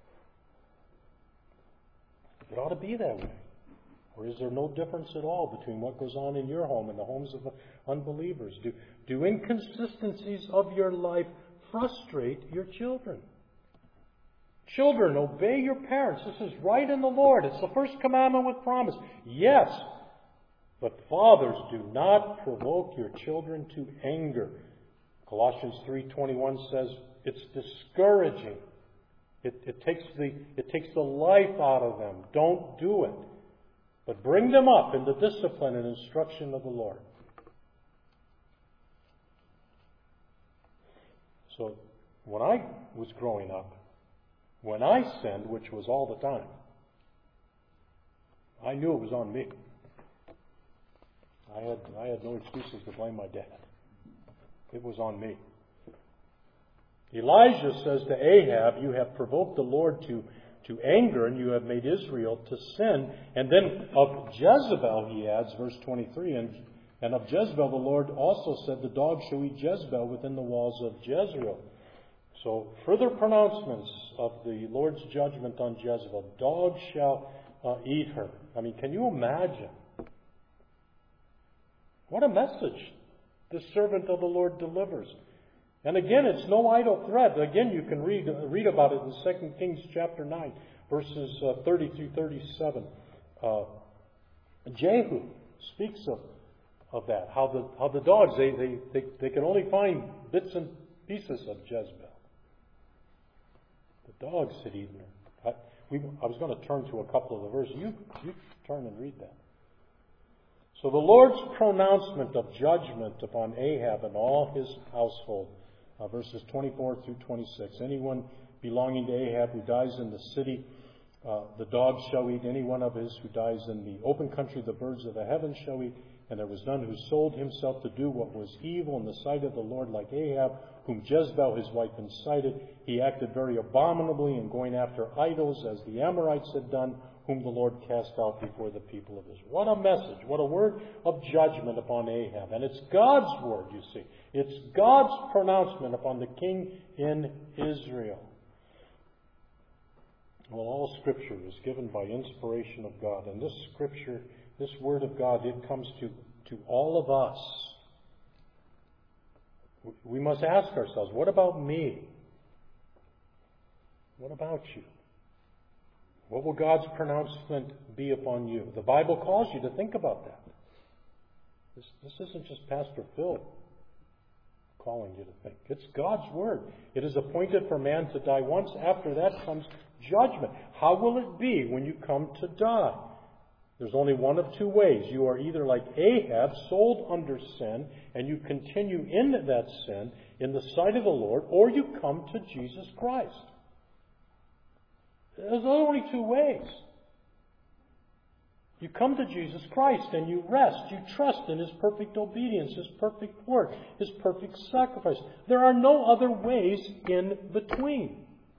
It ought to be that way. Or is there no difference at all between what goes on in your home and the homes of unbelievers? Do, do inconsistencies of your life frustrate your children? Children, obey your parents. This is right in the Lord. It's the first commandment with promise. Yes, but fathers, do not provoke your children to anger. Colossians three twenty-one says, it's discouraging. It, it takes the it takes the life out of them. Don't do it. But bring them up in the discipline and instruction of the Lord. So when I was growing up, when I sinned, which was all the time, I knew it was on me. I had I had no excuses to blame my dad. It was on me. Elijah says to Ahab, you have provoked the Lord to, to anger, and you have made Israel to sin. And then of Jezebel, he adds, verse twenty-three, and, and of Jezebel the Lord also said, the dog shall eat Jezebel within the walls of Jezreel. So further pronouncements of the Lord's judgment on Jezebel. Dogs shall uh, eat her. I mean, can you imagine? What a message the servant of the Lord delivers. And again, it's no idle threat. Again, you can read read about it in Second Kings chapter nine, verses uh, thirty through thirty-seven. Uh, Jehu speaks of, of that, how the how the dogs, they, they, they, they can only find bits and pieces of Jezebel. The dogs had eaten her. I, we, I was going to turn to a couple of the verses. You, you turn and read that. So the Lord's pronouncement of judgment upon Ahab and all his household, uh, verses twenty-four through twenty-six. Anyone belonging to Ahab who dies in the city, uh, the dogs shall eat. Any one of his who dies in the open country, the birds of the heavens shall eat. And there was none who sold himself to do what was evil in the sight of the Lord like Ahab, whom Jezebel his wife incited. He acted very abominably in going after idols, as the Amorites had done, whom the Lord cast out before the people of Israel. What a message. What a word of judgment upon Ahab. And it's God's word, you see. It's God's pronouncement upon the king in Israel. Well, all Scripture is given by inspiration of God. And this Scripture, this Word of God, it comes to, to all of us. We must ask ourselves, what about me? What about you? What will God's pronouncement be upon you? The Bible calls you to think about that. This, this isn't just Pastor Phil calling you to think. It's God's Word. It is appointed for man to die once. After that comes judgment. How will it be when you come to die? There's only one of two ways. You are either like Ahab, sold under sin, and you continue in that sin in the sight of the Lord, or you come to Jesus Christ. There's only two ways. You come to Jesus Christ and you rest. You trust in His perfect obedience, His perfect work, His perfect sacrifice. There are no other ways in between.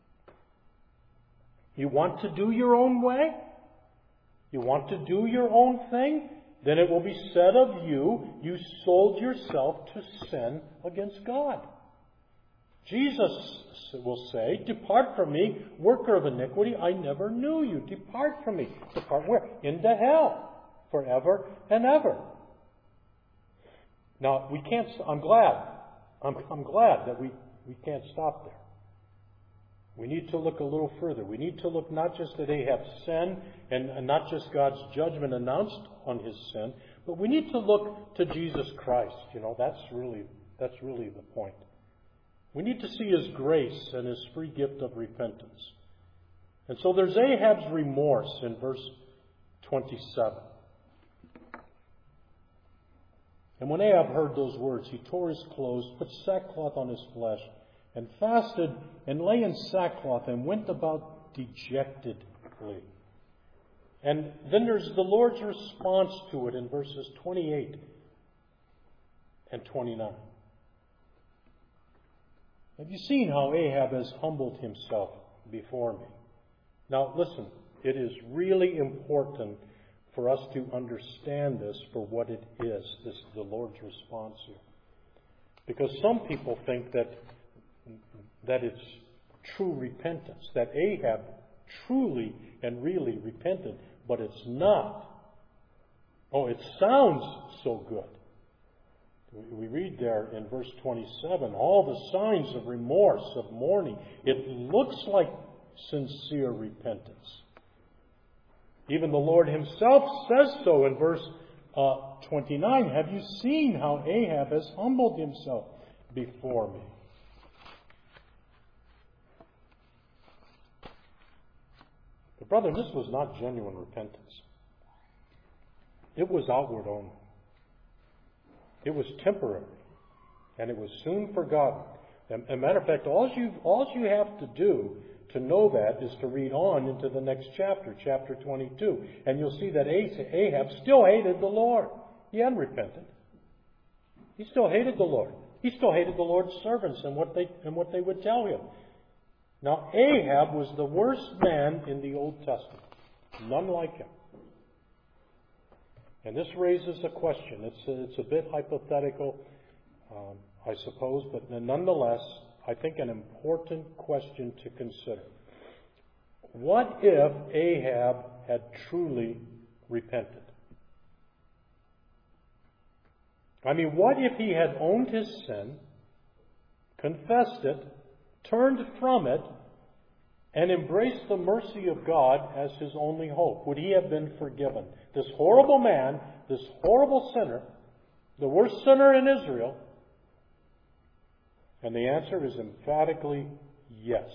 You want to do your own way? You want to do your own thing? Then it will be said of you, you sold yourself to sin against God. Jesus will say, depart from me, worker of iniquity, I never knew you. Depart from me. Depart where? Into hell. Forever and ever. Now, we can't, I'm glad, I'm, I'm glad that we, we can't stop there. We need to look a little further. We need to look not just at Ahab's sin and, and not just God's judgment announced on his sin, but we need to look to Jesus Christ. You know, that's really, that's really the point. We need to see His grace and His free gift of repentance. And so there's Ahab's remorse in verse twenty-seven. And when Ahab heard those words, he tore his clothes, put sackcloth on his flesh, and fasted, and lay in sackcloth, and went about dejectedly. And then there's the Lord's response to it in verses twenty-eight and twenty-nine. Have you seen how Ahab has humbled himself before me? Now, listen, it is really important for us to understand this for what it is, this the Lord's response here. Because some people think that, that it's true repentance, that Ahab truly and really repented, but it's not. Oh, it sounds so good. We read there in verse twenty-seven, all the signs of remorse, of mourning. It looks like sincere repentance. Even the Lord Himself says so in verse uh, twenty-nine. Have you seen how Ahab has humbled himself before me? But brother, this was not genuine repentance. It was outward only. It was temporary, and it was soon forgotten. As a matter of fact, all you all you have to do to know that is to read on into the next chapter, chapter twenty-two. And you'll see that Ahab still hated the Lord. He hadn't repented. He still hated the Lord. He still hated the Lord's servants and what they and what they would tell him. Now, Ahab was the worst man in the Old Testament. None like him. And this raises a question. It's a, it's a bit hypothetical, um, I suppose, but nonetheless, I think an important question to consider. What if Ahab had truly repented? I mean, what if he had owned his sin, confessed it, turned from it, and embraced the mercy of God as his only hope? Would he have been forgiven? This horrible man, this horrible sinner, the worst sinner in Israel. And the answer is emphatically yes.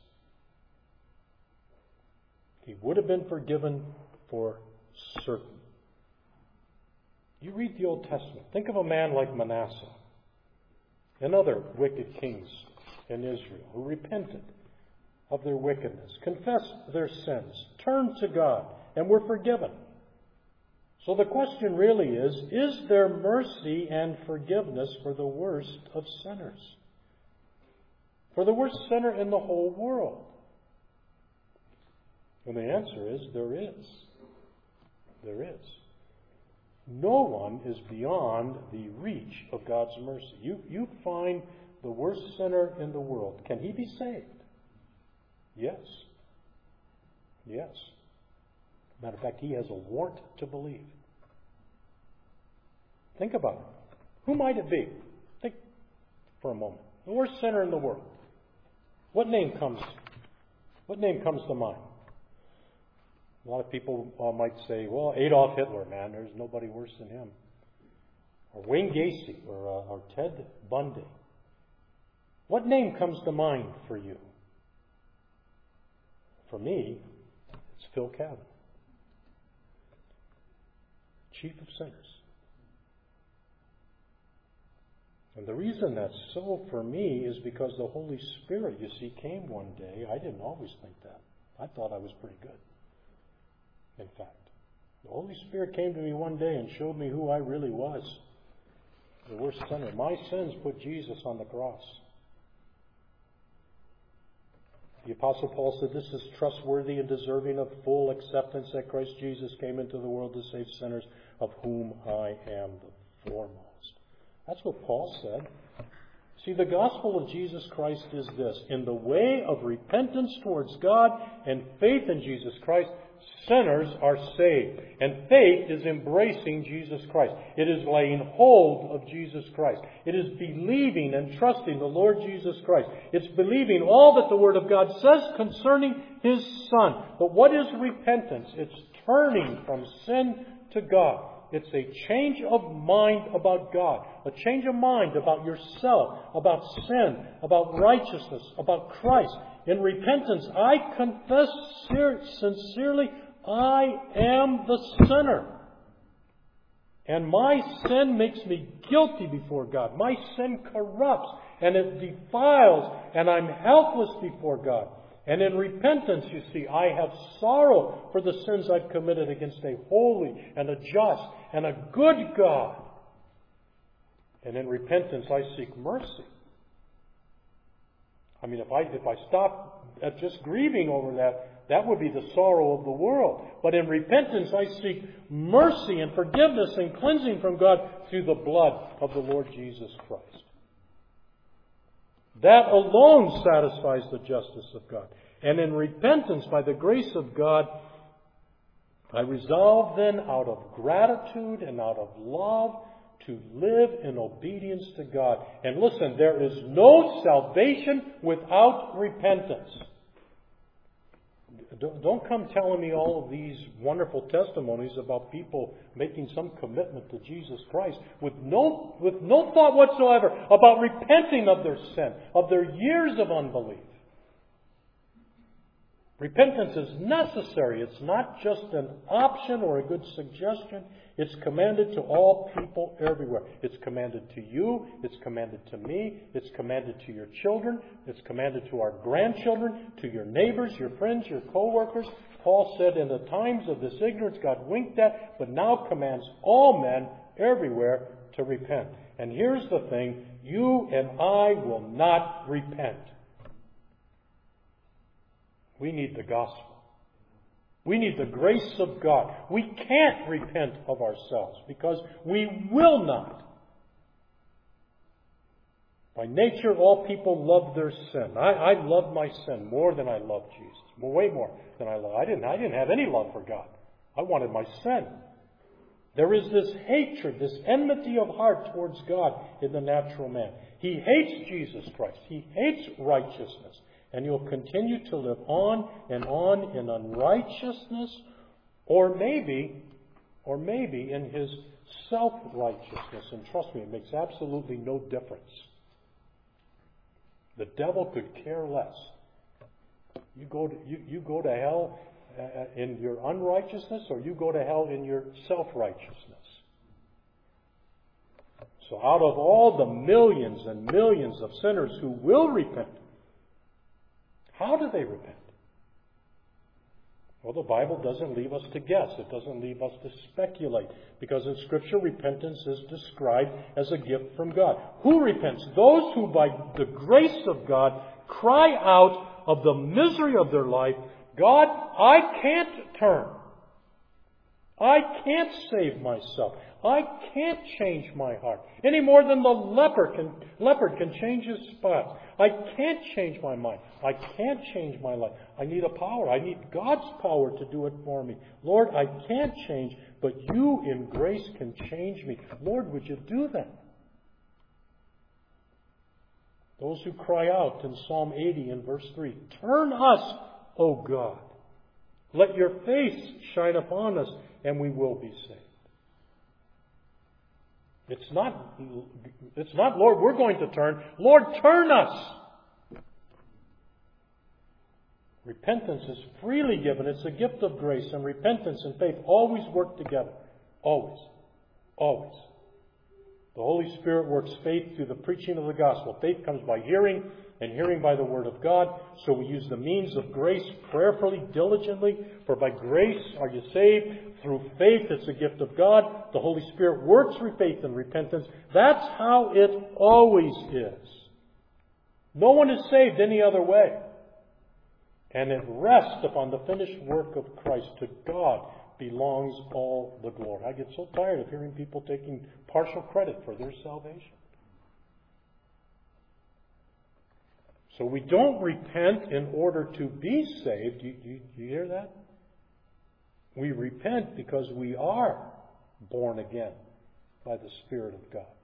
He would have been forgiven for certain. You read the Old Testament. Think of a man like Manasseh and other wicked kings in Israel who repented of their wickedness, confessed their sins, turned to God, and were forgiven. So the question really is, is there mercy and forgiveness for the worst of sinners? For the worst sinner in the whole world? And the answer is, there is. There is. No one is beyond the reach of God's mercy. You, you find the worst sinner in the world. Can he be saved? Yes. Yes. Matter of fact, he has a warrant to believe. Think about it. Who might it be? Think for a moment. The worst sinner in the world. What name comes? What name comes to mind? A lot of people uh, might say, well, Adolf Hitler, man, there's nobody worse than him. Or Wayne Gacy, or, uh, or Ted Bundy. What name comes to mind for you? For me, it's Phil Cavan, chief of sinners. And the reason that's so for me is because the Holy Spirit, you see, came one day. I didn't always think that. I thought I was pretty good. In fact, the Holy Spirit came to me one day and showed me who I really was. The worst sinner. My sins put Jesus on the cross. The Apostle Paul said, this is trustworthy and deserving of full acceptance that Christ Jesus came into the world to save sinners, of whom I am the foremost. That's what Paul said. See, the gospel of Jesus Christ is this. In the way of repentance towards God and faith in Jesus Christ, sinners are saved. And faith is embracing Jesus Christ. It is laying hold of Jesus Christ. It is believing and trusting the Lord Jesus Christ. It's believing all that the Word of God says concerning His Son. But what is repentance? It's turning from sin to God. It's a change of mind about God. A change of mind about yourself, about sin, about righteousness, about Christ. In repentance, I confess sincerely, I am the sinner. And my sin makes me guilty before God. My sin corrupts and it defiles, and I'm helpless before God. And in repentance, you see, I have sorrow for the sins I've committed against a holy and a just and a good God. And in repentance, I seek mercy. I mean, if I if I stop at just grieving over that, that would be the sorrow of the world. But in repentance, I seek mercy and forgiveness and cleansing from God through the blood of the Lord Jesus Christ. That alone satisfies the justice of God. And in repentance, by the grace of God, I resolve then out of gratitude and out of love to live in obedience to God. And listen, there is no salvation without repentance. Don't come telling me all of these wonderful testimonies about people making some commitment to Jesus Christ with no, with no thought whatsoever about repenting of their sin, of their years of unbelief. Repentance is necessary. It's not just an option or a good suggestion. It's commanded to all people everywhere. It's commanded to you. It's commanded to me. It's commanded to your children. It's commanded to our grandchildren, to your neighbors, your friends, your co-workers. Paul said, in the times of this ignorance God winked at, but now commands all men everywhere to repent. And here's the thing. You and I will not repent. We need the gospel. We need the grace of God. We can't repent of ourselves because we will not. By nature, all people love their sin. I, I love my sin more than I love Jesus. Way more than I love. I didn't, I didn't have any love for God. I wanted my sin. There is this hatred, this enmity of heart towards God in the natural man. He hates Jesus Christ. He hates righteousness. And you'll continue to live on and on in unrighteousness, or maybe, or maybe in his self-righteousness. And trust me, it makes absolutely no difference. The devil could care less. You go to, you, you go to hell uh, in your unrighteousness, or you go to hell in your self-righteousness. So out of all the millions and millions of sinners who will repent, how do they repent? Well, the Bible doesn't leave us to guess. It doesn't leave us to speculate. Because in Scripture, repentance is described as a gift from God. Who repents? Those who, by the grace of God, cry out of the misery of their life, God, I can't turn. I can't save myself. I can't change my heart any more than the leopard can, leopard can change his spots. I can't change my mind. I can't change my life. I need a power. I need God's power to do it for me. Lord, I can't change, but you in grace can change me. Lord, would you do that? Those who cry out in Psalm eighty in verse three, turn us, O God. Let your face shine upon us, and we will be saved. It's not, it's not, Lord, we're going to turn. Lord, turn us. Repentance is freely given. It's a gift of grace. And repentance and faith always work together. Always. Always. The Holy Spirit works faith through the preaching of the gospel. Faith comes by hearing, and hearing by the Word of God. So we use the means of grace prayerfully, diligently. For by grace are you saved. Through faith, it's a gift of God. The Holy Spirit works through faith and repentance. That's how it always is. No one is saved any other way. And it rests upon the finished work of Christ. To God belongs all the glory. I get so tired of hearing people taking partial credit for their salvation. So we don't repent in order to be saved. Do you, do you, do you hear that? We repent because we are born again by the Spirit of God.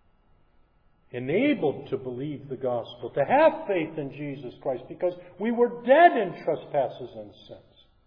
Enabled to believe the gospel, to have faith in Jesus Christ because we were dead in trespasses and sins.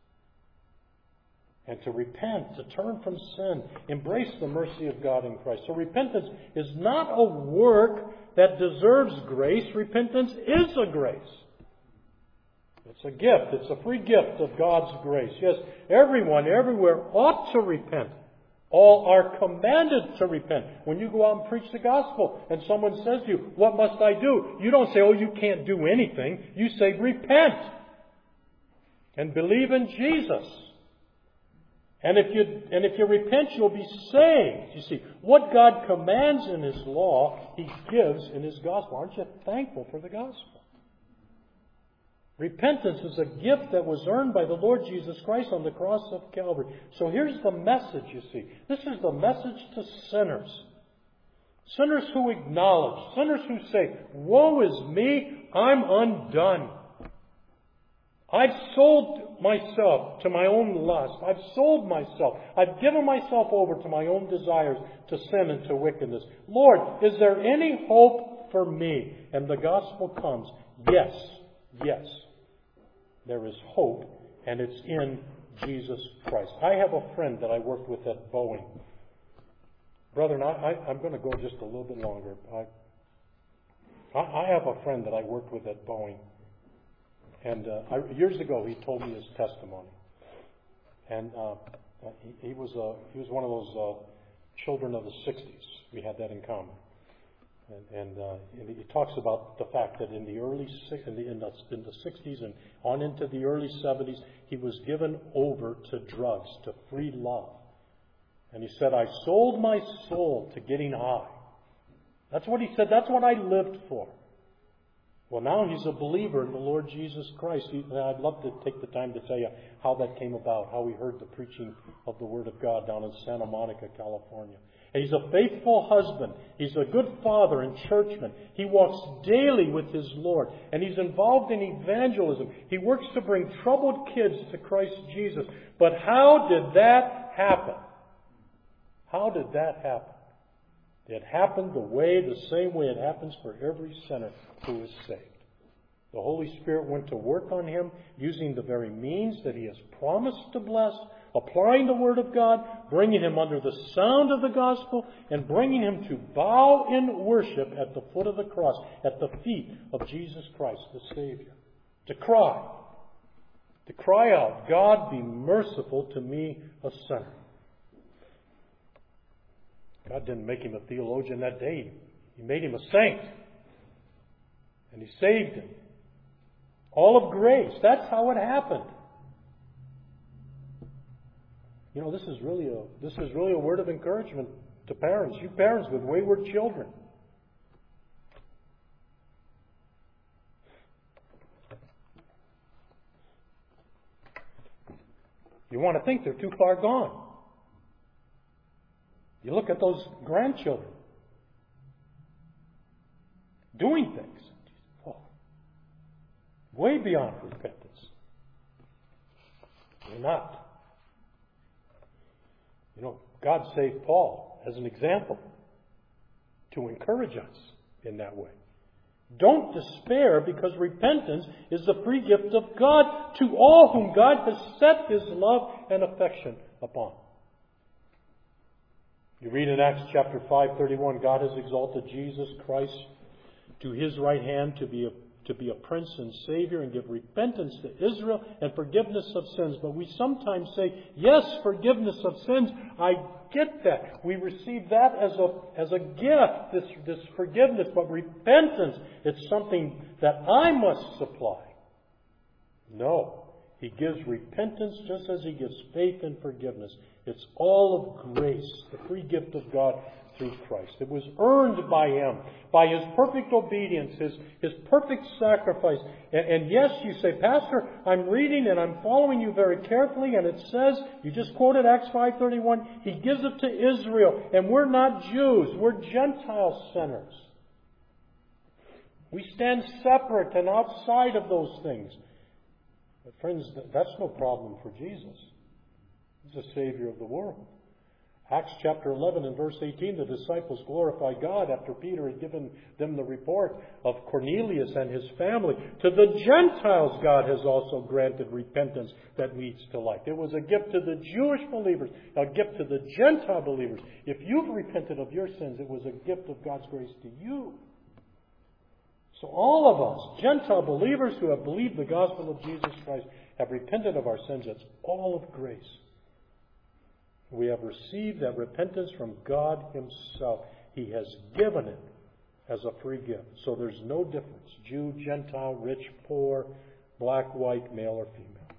And to repent, to turn from sin, embrace the mercy of God in Christ. So repentance is not a work that deserves grace. Repentance is a grace. It's a gift. It's a free gift of God's grace. Yes, everyone, everywhere ought to repent. All are commanded to repent. When you go out and preach the gospel and someone says to you, what must I do? You don't say, oh, you can't do anything. You say, repent and believe in Jesus. And if you and if you repent, you'll be saved. You see, what God commands in His law, He gives in His gospel. Aren't you thankful for the gospel? Repentance is a gift that was earned by the Lord Jesus Christ on the cross of Calvary. So here's the message, you see. This is the message to sinners. Sinners who acknowledge, sinners who say, woe is me, I'm undone. I've sold myself to my own lust. I've sold myself. I've given myself over to my own desires, to sin and to wickedness. Lord, is there any hope for me? And the gospel comes. Yes, yes. There is hope, and it's in Jesus Christ. I have a friend that I worked with at Boeing. Brethren, I, I, I'm going to go just a little bit longer. I, I, I have a friend that I worked with at Boeing. And uh, I, years ago, he told me his testimony. And uh, he, he was uh, he was one of those uh, children of the sixties. We had that in common. And, and, uh, and he talks about the fact that in the early in the, in the in the sixties and on into the early seventies, he was given over to drugs, to free love. And he said, "I sold my soul to getting high." That's what he said. That's what I lived for. Well, now he's a believer in the Lord Jesus Christ. He, I'd love to take the time to tell you how that came about, how we heard the preaching of the Word of God down in Santa Monica, California. And he's a faithful husband. He's a good father and churchman. He walks daily with his Lord. And he's involved in evangelism. He works to bring troubled kids to Christ Jesus. But how did that happen? How did that happen? It happened the way, the same way it happens for every sinner who is saved. The Holy Spirit went to work on him using the very means that he has promised to bless, applying the Word of God, bringing him under the sound of the gospel, and bringing him to bow in worship at the foot of the cross, at the feet of Jesus Christ, the Savior. To cry. To cry out, "God, be merciful to me, a sinner." God didn't make him a theologian that day. He made him a saint. And he saved him. All of grace. That's how it happened. You know, this is really a this is really a word of encouragement to parents. You parents with wayward children. You want to think they're too far gone. You look at those grandchildren doing things. Oh, way beyond repentance. They're not. You know, God saved Paul as an example to encourage us in that way. Don't despair, because repentance is the free gift of God to all whom God has set His love and affection upon. You read in Acts chapter five thirty-one, God has exalted Jesus Christ to His right hand to be a to be a Prince and Savior and give repentance to Israel and forgiveness of sins. But we sometimes say, yes, forgiveness of sins. I get that. We receive that as a as a gift, this, this forgiveness. But repentance, it's something that I must supply. No. He gives repentance just as He gives faith and forgiveness. It's all of grace, the free gift of God through Christ. It was earned by Him, by His perfect obedience, His, His perfect sacrifice. And, and yes, you say, Pastor, I'm reading and I'm following you very carefully, and it says, you just quoted Acts five thirty-one, He gives it to Israel, and we're not Jews, we're Gentile sinners. We stand separate and outside of those things. But friends, that's no problem for Jesus. He's the Savior of the world. Acts chapter eleven and verse eighteen, the disciples glorified God after Peter had given them the report of Cornelius and his family. To the Gentiles, God has also granted repentance that leads to life. It was a gift to the Jewish believers, a gift to the Gentile believers. If you've repented of your sins, it was a gift of God's grace to you. So all of us, Gentile believers who have believed the gospel of Jesus Christ, have repented of our sins. It's all of grace. We have received that repentance from God Himself. He has given it as a free gift. So there's no difference. Jew, Gentile, rich, poor, black, white, male or female.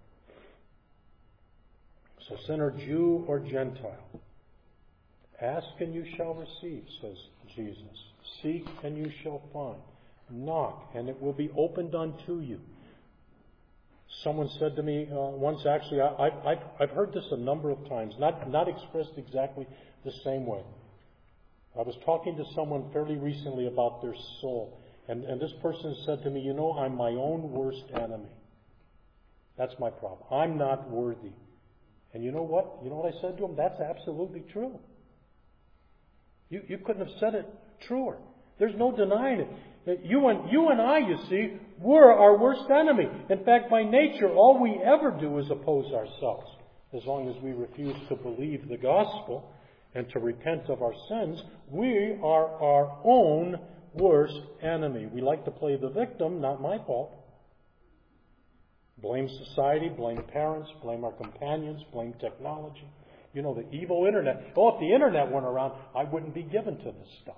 So sinner, Jew or Gentile, ask and you shall receive, says Jesus. Seek and you shall find. Knock, and it will be opened unto you. Someone said to me uh, once, actually, I, I, I've, I've heard this a number of times, not, not expressed exactly the same way. I was talking to someone fairly recently about their soul, and, and this person said to me, you know, I'm my own worst enemy. That's my problem. I'm not worthy. And you know what? You know what I said to him? That's absolutely true. You, you couldn't have said it truer. There's no denying it. You and, you and I, you see, we're our worst enemy. In fact, by nature, all we ever do is oppose ourselves. As long as we refuse to believe the gospel and to repent of our sins, we are our own worst enemy. We like to play the victim, not my fault. Blame society, blame parents, blame our companions, blame technology. You know, the evil internet. Oh, if the internet weren't around, I wouldn't be given to this stuff.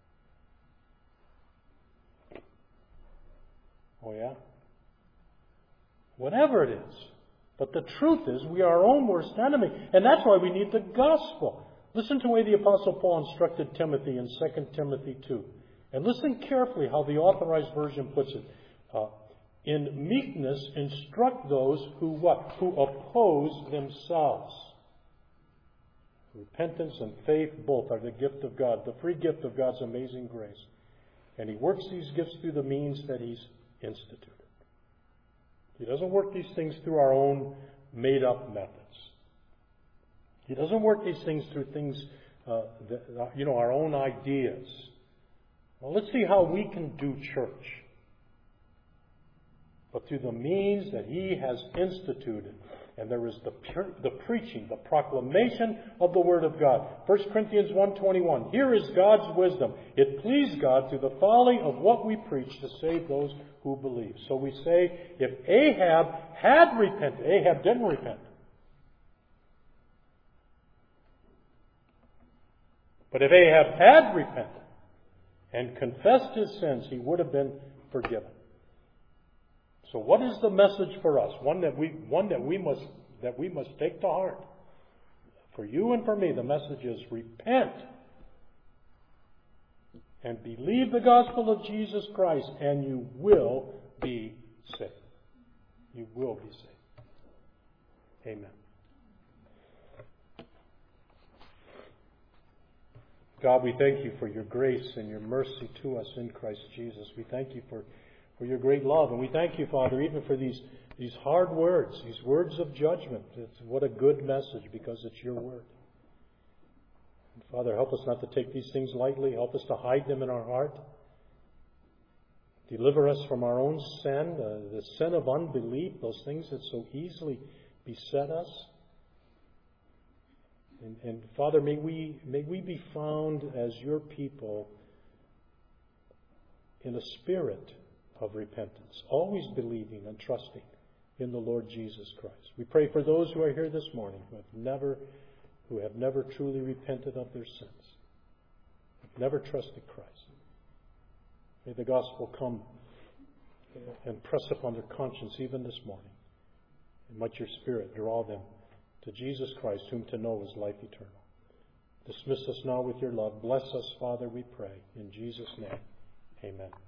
Oh, yeah? Whatever it is. But the truth is, we are our own worst enemy. And that's why we need the gospel. Listen to the way the Apostle Paul instructed Timothy in Second Timothy two. And listen carefully how the Authorized Version puts it. Uh, in meekness, instruct those who what? Who oppose themselves. Repentance and faith both are the gift of God, the free gift of God's amazing grace. And He works these gifts through the means that He's instituted. He doesn't work these things through our own made-up methods. He doesn't work these things through things, uh, that, uh, you know, our own ideas. Well, let's see how we can do church. But through the means that He has instituted. And there is the, pure, the preaching, the proclamation of the Word of God. First Corinthians one twenty-one. Here is God's wisdom. It pleased God through the folly of what we preach to save those who believe. So we say, if Ahab had repented, Ahab didn't repent. But if Ahab had repented and confessed his sins, he would have been forgiven. So what is the message for us? One that we one that we must that we must take to heart. For you and for me, the message is repent and believe the gospel of Jesus Christ, and you will be saved. You will be saved. Amen. God, we thank you for your grace and your mercy to us in Christ Jesus. We thank you for for your great love. And we thank you, Father, even for these, these hard words, these words of judgment. It's, what a good message, because it's your word. And Father, help us not to take these things lightly. Help us to hide them in our heart. Deliver us from our own sin, uh, the sin of unbelief, those things that so easily beset us. And, and Father, may we, may we be found as your people in a spirit of repentance, always believing and trusting in the Lord Jesus Christ. We pray for those who are here this morning who have never, who have never truly repented of their sins, have never trusted Christ. May the gospel come and press upon their conscience even this morning. And might your Spirit draw them to Jesus Christ, whom to know is life eternal. Dismiss us now with your love. Bless us, Father, we pray. In Jesus' name, amen.